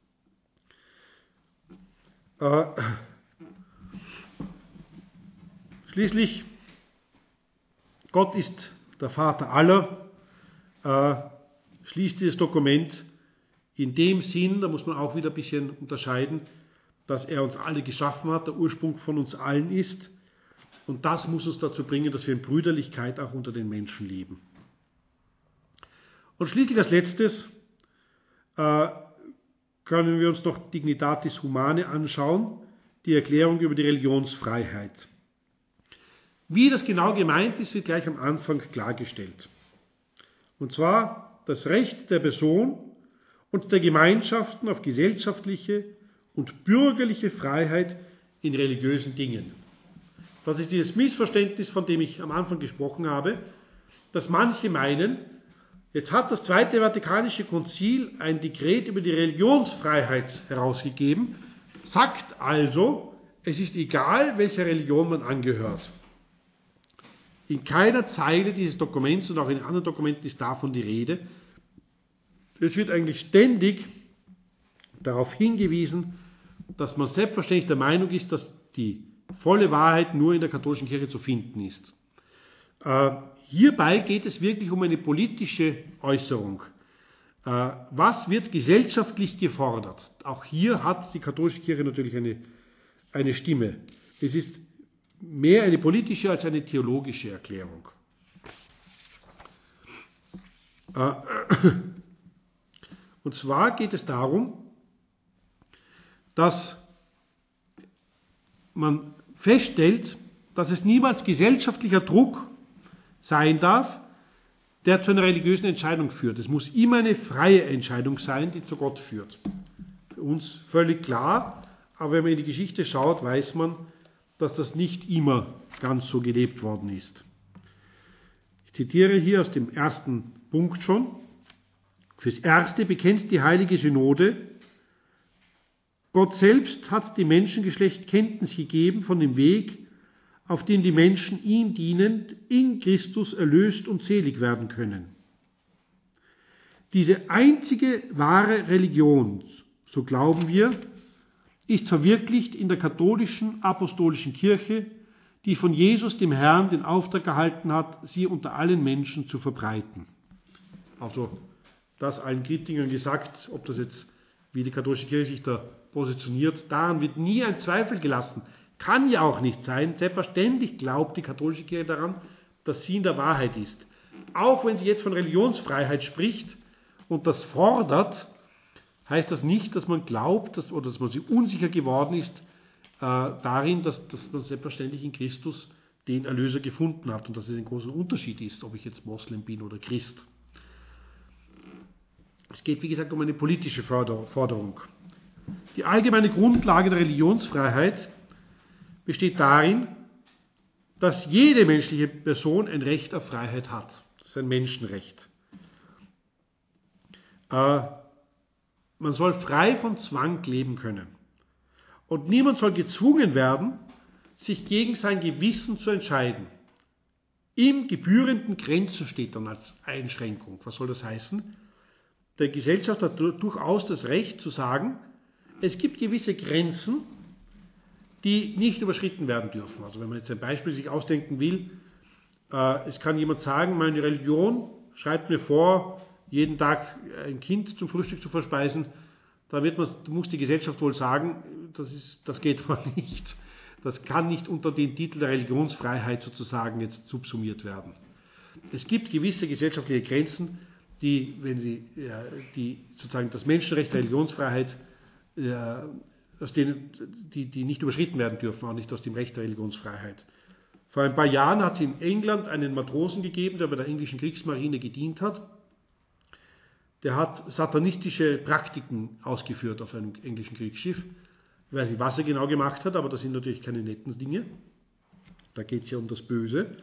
Schließlich, Gott ist der Vater aller, schließt dieses Dokument in dem Sinn, da muss man auch wieder ein bisschen unterscheiden, dass er uns alle geschaffen hat, der Ursprung von uns allen ist. Und das muss uns dazu bringen, dass wir in Brüderlichkeit auch unter den Menschen leben. Und schließlich als letztes können wir uns noch Dignitatis Humanae anschauen, die Erklärung über die Religionsfreiheit. Wie das genau gemeint ist, wird gleich am Anfang klargestellt. Und zwar das Recht der Person und der Gemeinschaften auf gesellschaftliche und bürgerliche Freiheit in religiösen Dingen. Das ist dieses Missverständnis, von dem ich am Anfang gesprochen habe, dass manche meinen, jetzt hat das Zweite Vatikanische Konzil ein Dekret über die Religionsfreiheit herausgegeben, sagt also, es ist egal, welcher Religion man angehört. In keiner Zeile dieses Dokuments und auch in anderen Dokumenten ist davon die Rede. Es wird eigentlich ständig darauf hingewiesen, dass man selbstverständlich der Meinung ist, dass die volle Wahrheit nur in der katholischen Kirche zu finden ist. Hierbei geht es wirklich um eine politische Äußerung. Was wird gesellschaftlich gefordert? Auch hier hat die katholische Kirche natürlich eine Stimme. Es ist mehr eine politische als eine theologische Erklärung. Und zwar geht es darum, dass man feststellt, dass es niemals gesellschaftlicher Druck sein darf, der zu einer religiösen Entscheidung führt. Es muss immer eine freie Entscheidung sein, die zu Gott führt. Für uns völlig klar, aber wenn man in die Geschichte schaut, weiß man, dass das nicht immer ganz so gelebt worden ist. Ich zitiere hier aus dem ersten Punkt schon. Fürs Erste bekennt die Heilige Synode: Gott selbst hat dem Menschengeschlecht Kenntnis gegeben von dem Weg, auf dem die Menschen ihm dienend in Christus erlöst und selig werden können. Diese einzige wahre Religion, so glauben wir, ist verwirklicht in der katholischen apostolischen Kirche, die von Jesus, dem Herrn, den Auftrag erhalten hat, sie unter allen Menschen zu verbreiten. Also das allen Kritikern gesagt, ob das jetzt, wie die katholische Kirche sich da positioniert, daran wird nie ein Zweifel gelassen. Kann ja auch nicht sein. Selbstverständlich glaubt die katholische Kirche daran, dass sie in der Wahrheit ist. Auch wenn sie jetzt von Religionsfreiheit spricht und das fordert, heißt das nicht, dass man glaubt oder dass man sich unsicher geworden ist darin, dass man selbstverständlich in Christus den Erlöser gefunden hat und dass es ein großer Unterschied ist, ob ich jetzt Moslem bin oder Christ. Es geht, wie gesagt, um eine politische Forderung. Die allgemeine Grundlage der Religionsfreiheit besteht darin, dass jede menschliche Person ein Recht auf Freiheit hat. Das ist ein Menschenrecht. Man soll frei von Zwang leben können. Und niemand soll gezwungen werden, sich gegen sein Gewissen zu entscheiden. Im gebührenden Grenzen steht dann als Einschränkung. Was soll das heißen? Der Gesellschaft hat durchaus das Recht zu sagen, es gibt gewisse Grenzen, die nicht überschritten werden dürfen. Also wenn man jetzt ein Beispiel sich ausdenken will, es kann jemand sagen, meine Religion schreibt mir vor, jeden Tag ein Kind zum Frühstück zu verspeisen, da muss die Gesellschaft wohl sagen, das geht aber nicht. Das kann nicht unter den Titel der Religionsfreiheit sozusagen jetzt subsumiert werden. Es gibt gewisse gesellschaftliche Grenzen, die, wenn sie die sozusagen das Menschenrecht der Religionsfreiheit, aus denen, die nicht überschritten werden dürfen, auch nicht aus dem Recht der Religionsfreiheit. Vor ein paar Jahren hat es in England einen Matrosen gegeben, der bei der englischen Kriegsmarine gedient hat. Der hat satanistische Praktiken ausgeführt auf einem englischen Kriegsschiff. Ich weiß nicht, was er genau gemacht hat, aber das sind natürlich keine netten Dinge. Da geht es ja um das Böse.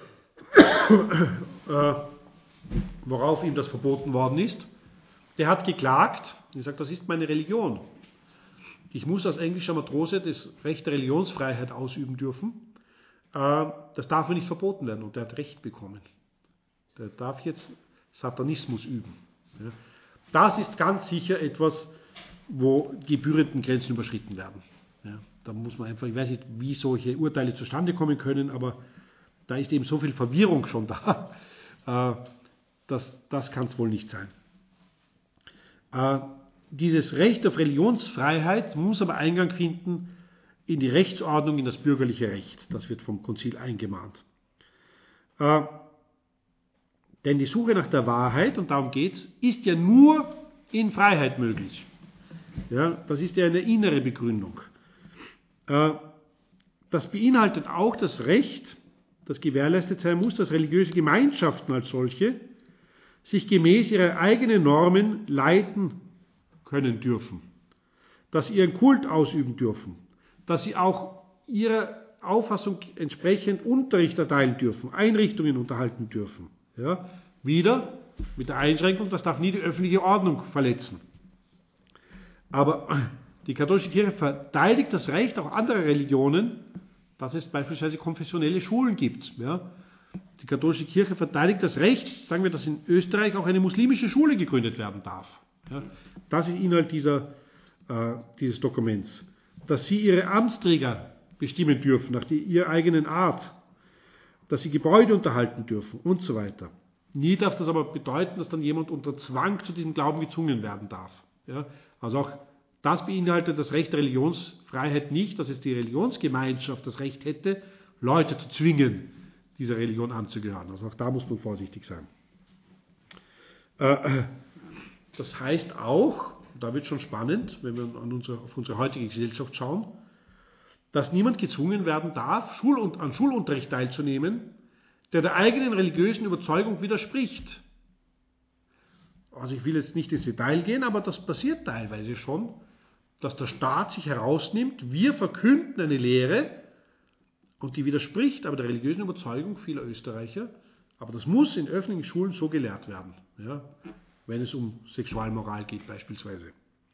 Worauf ihm das verboten worden ist. Der hat geklagt und gesagt, das ist meine Religion. Ich muss als englischer Matrose das Recht der Religionsfreiheit ausüben dürfen. Das darf mir nicht verboten werden. Und der hat Recht bekommen. Der darf jetzt Satanismus üben. Das ist ganz sicher etwas, wo gebührenden Grenzen überschritten werden. Da muss man einfach, ich weiß nicht, wie solche Urteile zustande kommen können, aber da ist eben so viel Verwirrung schon da. Das kann es wohl nicht sein. Dieses Recht auf Religionsfreiheit muss aber Eingang finden in die Rechtsordnung, in das bürgerliche Recht. Das wird vom Konzil eingemahnt. Denn die Suche nach der Wahrheit, und darum geht es, ist ja nur in Freiheit möglich. Ja, das ist ja eine innere Begründung. Das beinhaltet auch das Recht, das gewährleistet sein muss, dass religiöse Gemeinschaften als solche sich gemäß ihrer eigenen Normen leiten können dürfen, dass sie ihren Kult ausüben dürfen, dass sie auch ihrer Auffassung entsprechend Unterricht erteilen dürfen, Einrichtungen unterhalten dürfen. Ja, wieder mit der Einschränkung, das darf nie die öffentliche Ordnung verletzen. Aber die katholische Kirche verteidigt das Recht auch anderer Religionen, dass es beispielsweise konfessionelle Schulen gibt. Ja. Die katholische Kirche verteidigt das Recht, sagen wir, dass in Österreich auch eine muslimische Schule gegründet werden darf. Ja. Das ist Inhalt dieses Dokuments. Dass sie ihre Amtsträger bestimmen dürfen, nach ihrer eigenen Art, dass sie Gebäude unterhalten dürfen und so weiter. Nie darf das aber bedeuten, dass dann jemand unter Zwang zu diesem Glauben gezwungen werden darf. Ja. Also auch das beinhaltet das Recht der Religionsfreiheit nicht, dass es die Religionsgemeinschaft das Recht hätte, Leute zu zwingen, dieser Religion anzugehören. Also auch da muss man vorsichtig sein. Das heißt auch, da wird schon spannend, wenn wir auf unsere heutige Gesellschaft schauen, dass niemand gezwungen werden darf, an Schulunterricht teilzunehmen, der eigenen religiösen Überzeugung widerspricht. Also ich will jetzt nicht ins Detail gehen, aber das passiert teilweise schon, dass der Staat sich herausnimmt, wir verkünden eine Lehre und die widerspricht aber der religiösen Überzeugung vieler Österreicher, aber das muss in öffentlichen Schulen so gelehrt werden, ja, wenn es um Sexualmoral geht beispielsweise.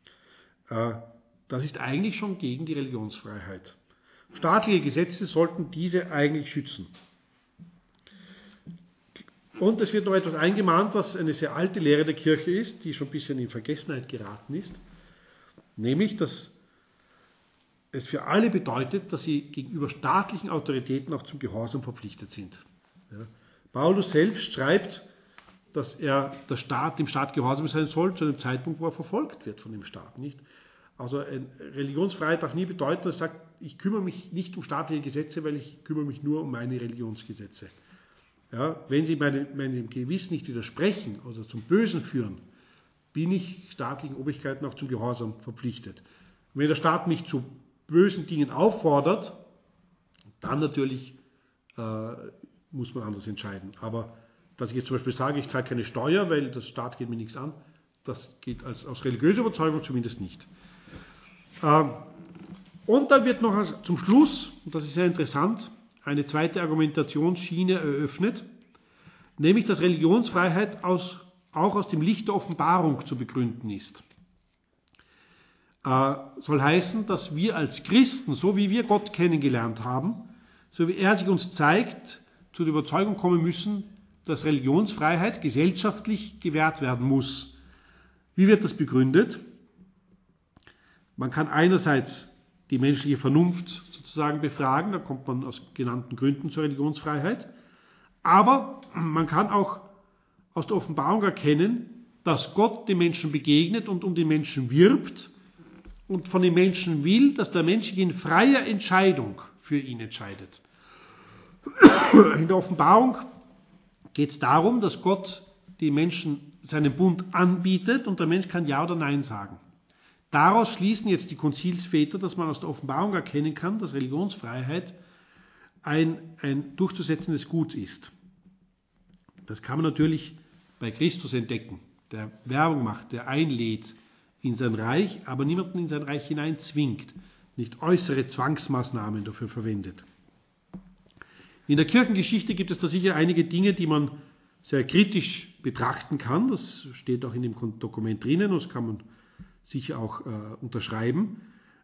Das ist eigentlich schon gegen die Religionsfreiheit. Staatliche Gesetze sollten diese eigentlich schützen. Und es wird noch etwas eingemahnt, was eine sehr alte Lehre der Kirche ist, die schon ein bisschen in Vergessenheit geraten ist, nämlich, dass es für alle bedeutet, dass sie gegenüber staatlichen Autoritäten auch zum Gehorsam verpflichtet sind. Ja. Paulus selbst schreibt, dass er dem Staat gehorsam sein soll, zu einem Zeitpunkt, wo er verfolgt wird von dem Staat. Nicht? Also Religionsfreiheit darf nie bedeuten, dass er sagt, ich kümmere mich nicht um staatliche Gesetze, weil ich kümmere mich nur um meine Religionsgesetze. Ja, wenn sie meinem Gewissen nicht widersprechen oder zum Bösen führen, bin ich staatlichen Obrigkeiten auch zum Gehorsam verpflichtet. Und wenn der Staat mich zu bösen Dingen auffordert, dann natürlich muss man anders entscheiden. Aber dass ich jetzt zum Beispiel sage, ich zahle keine Steuer, weil der Staat geht mir nichts an, das geht aus religiöser Überzeugung zumindest nicht. Und dann wird noch zum Schluss, und das ist sehr interessant, eine zweite Argumentationsschiene eröffnet, nämlich, dass Religionsfreiheit auch aus dem Licht der Offenbarung zu begründen ist. Soll heißen, dass wir als Christen, so wie wir Gott kennengelernt haben, so wie er sich uns zeigt, zu der Überzeugung kommen müssen, dass Religionsfreiheit gesellschaftlich gewährt werden muss. Wie wird das begründet? Man kann einerseits die menschliche Vernunft sozusagen befragen, da kommt man aus genannten Gründen zur Religionsfreiheit, aber man kann auch aus der Offenbarung erkennen, dass Gott dem Menschen begegnet und um den Menschen wirbt und von dem Menschen will, dass der Mensch sich in freier Entscheidung für ihn entscheidet. In der Offenbarung geht es darum, dass Gott dem Menschen seinen Bund anbietet und der Mensch kann Ja oder Nein sagen. Daraus schließen jetzt die Konzilsväter, dass man aus der Offenbarung erkennen kann, dass Religionsfreiheit ein durchzusetzendes Gut ist. Das kann man natürlich bei Christus entdecken, der Werbung macht, der einlädt in sein Reich, aber niemanden in sein Reich hinein zwingt, nicht äußere Zwangsmaßnahmen dafür verwendet. In der Kirchengeschichte gibt es da sicher einige Dinge, die man sehr kritisch betrachten kann. Das steht auch in dem Dokument drinnen und das kann man sicher auch unterschreiben.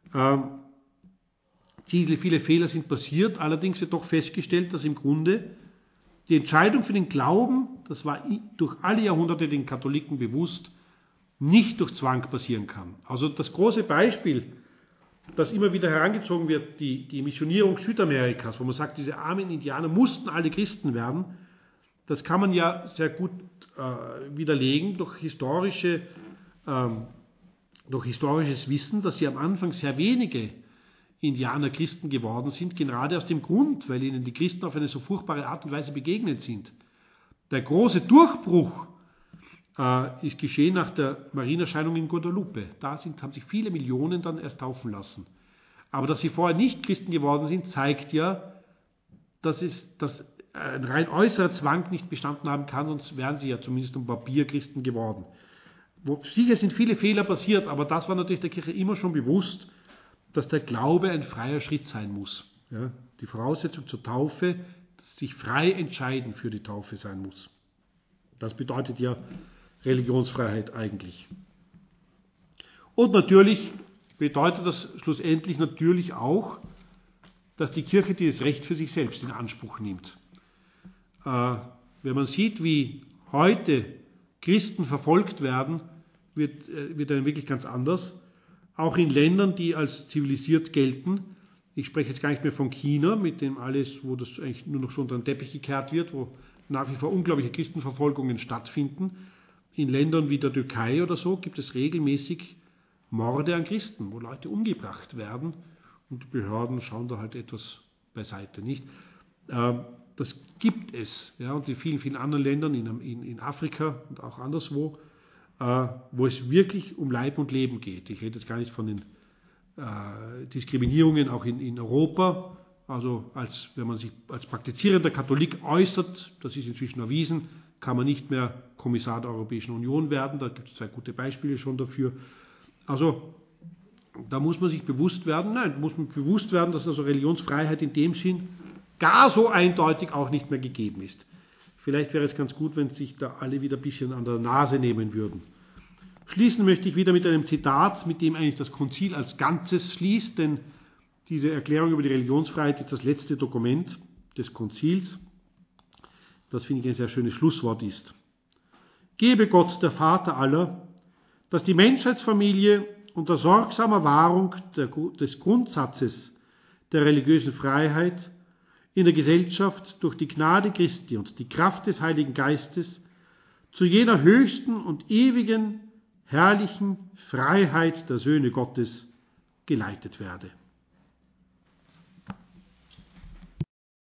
Viele Fehler sind passiert, allerdings wird doch festgestellt, dass im Grunde die Entscheidung für den Glauben, das war durch alle Jahrhunderte den Katholiken bewusst, nicht durch Zwang passieren kann. Also das große Beispiel, das immer wieder herangezogen wird, die Missionierung Südamerikas, wo man sagt, diese armen Indianer mussten alle Christen werden, das kann man ja sehr gut widerlegen durch historisches Wissen, dass sie am Anfang sehr wenige Indianer Christen geworden sind, gerade aus dem Grund, weil ihnen die Christen auf eine so furchtbare Art und Weise begegnet sind. Der große Durchbruch ist geschehen nach der Marienerscheinung in Guadalupe. Da haben sich viele Millionen dann erst taufen lassen. Aber dass sie vorher nicht Christen geworden sind, zeigt ja, dass ein rein äußerer Zwang nicht bestanden haben kann, sonst wären sie ja zumindest am Papier Christen geworden. Sicher sind viele Fehler passiert, aber das war natürlich der Kirche immer schon bewusst, dass der Glaube ein freier Schritt sein muss. Ja, die Voraussetzung zur Taufe, dass sich frei entscheiden für die Taufe sein muss. Das bedeutet ja Religionsfreiheit eigentlich. Und natürlich bedeutet das schlussendlich natürlich auch, dass die Kirche dieses Recht für sich selbst in Anspruch nimmt. Wenn man sieht, wie heute Christen verfolgt werden, wird dann wirklich ganz anders. Auch in Ländern, die als zivilisiert gelten. Ich spreche jetzt gar nicht mehr von China, mit dem alles, wo das eigentlich nur noch so unter den Teppich gekehrt wird, wo nach wie vor unglaubliche Christenverfolgungen stattfinden. In Ländern wie der Türkei oder so gibt es regelmäßig Morde an Christen, wo Leute umgebracht werden und die Behörden schauen da halt etwas beiseite, nicht? Das gibt es, ja, und in vielen, vielen anderen Ländern, in Afrika und auch anderswo. wo es wirklich um Leib und Leben geht. Ich rede jetzt gar nicht von den Diskriminierungen auch in Europa. Also wenn man sich als praktizierender Katholik äußert, das ist inzwischen erwiesen, kann man nicht mehr Kommissar der Europäischen Union werden. Da gibt es 2 gute Beispiele schon dafür. Also da muss man sich bewusst werden, dass also Religionsfreiheit in dem Sinn gar so eindeutig auch nicht mehr gegeben ist. Vielleicht wäre es ganz gut, wenn sich da alle wieder ein bisschen an der Nase nehmen würden. Schließen möchte ich wieder mit einem Zitat, mit dem eigentlich das Konzil als Ganzes schließt, denn diese Erklärung über die Religionsfreiheit ist das letzte Dokument des Konzils, das, finde ich, ein sehr schönes Schlusswort ist. Gebe Gott, der Vater aller, dass die Menschheitsfamilie unter sorgsamer Wahrung des Grundsatzes der religiösen Freiheit in der Gesellschaft durch die Gnade Christi und die Kraft des Heiligen Geistes zu jener höchsten und ewigen, herrlichen Freiheit der Söhne Gottes geleitet werde.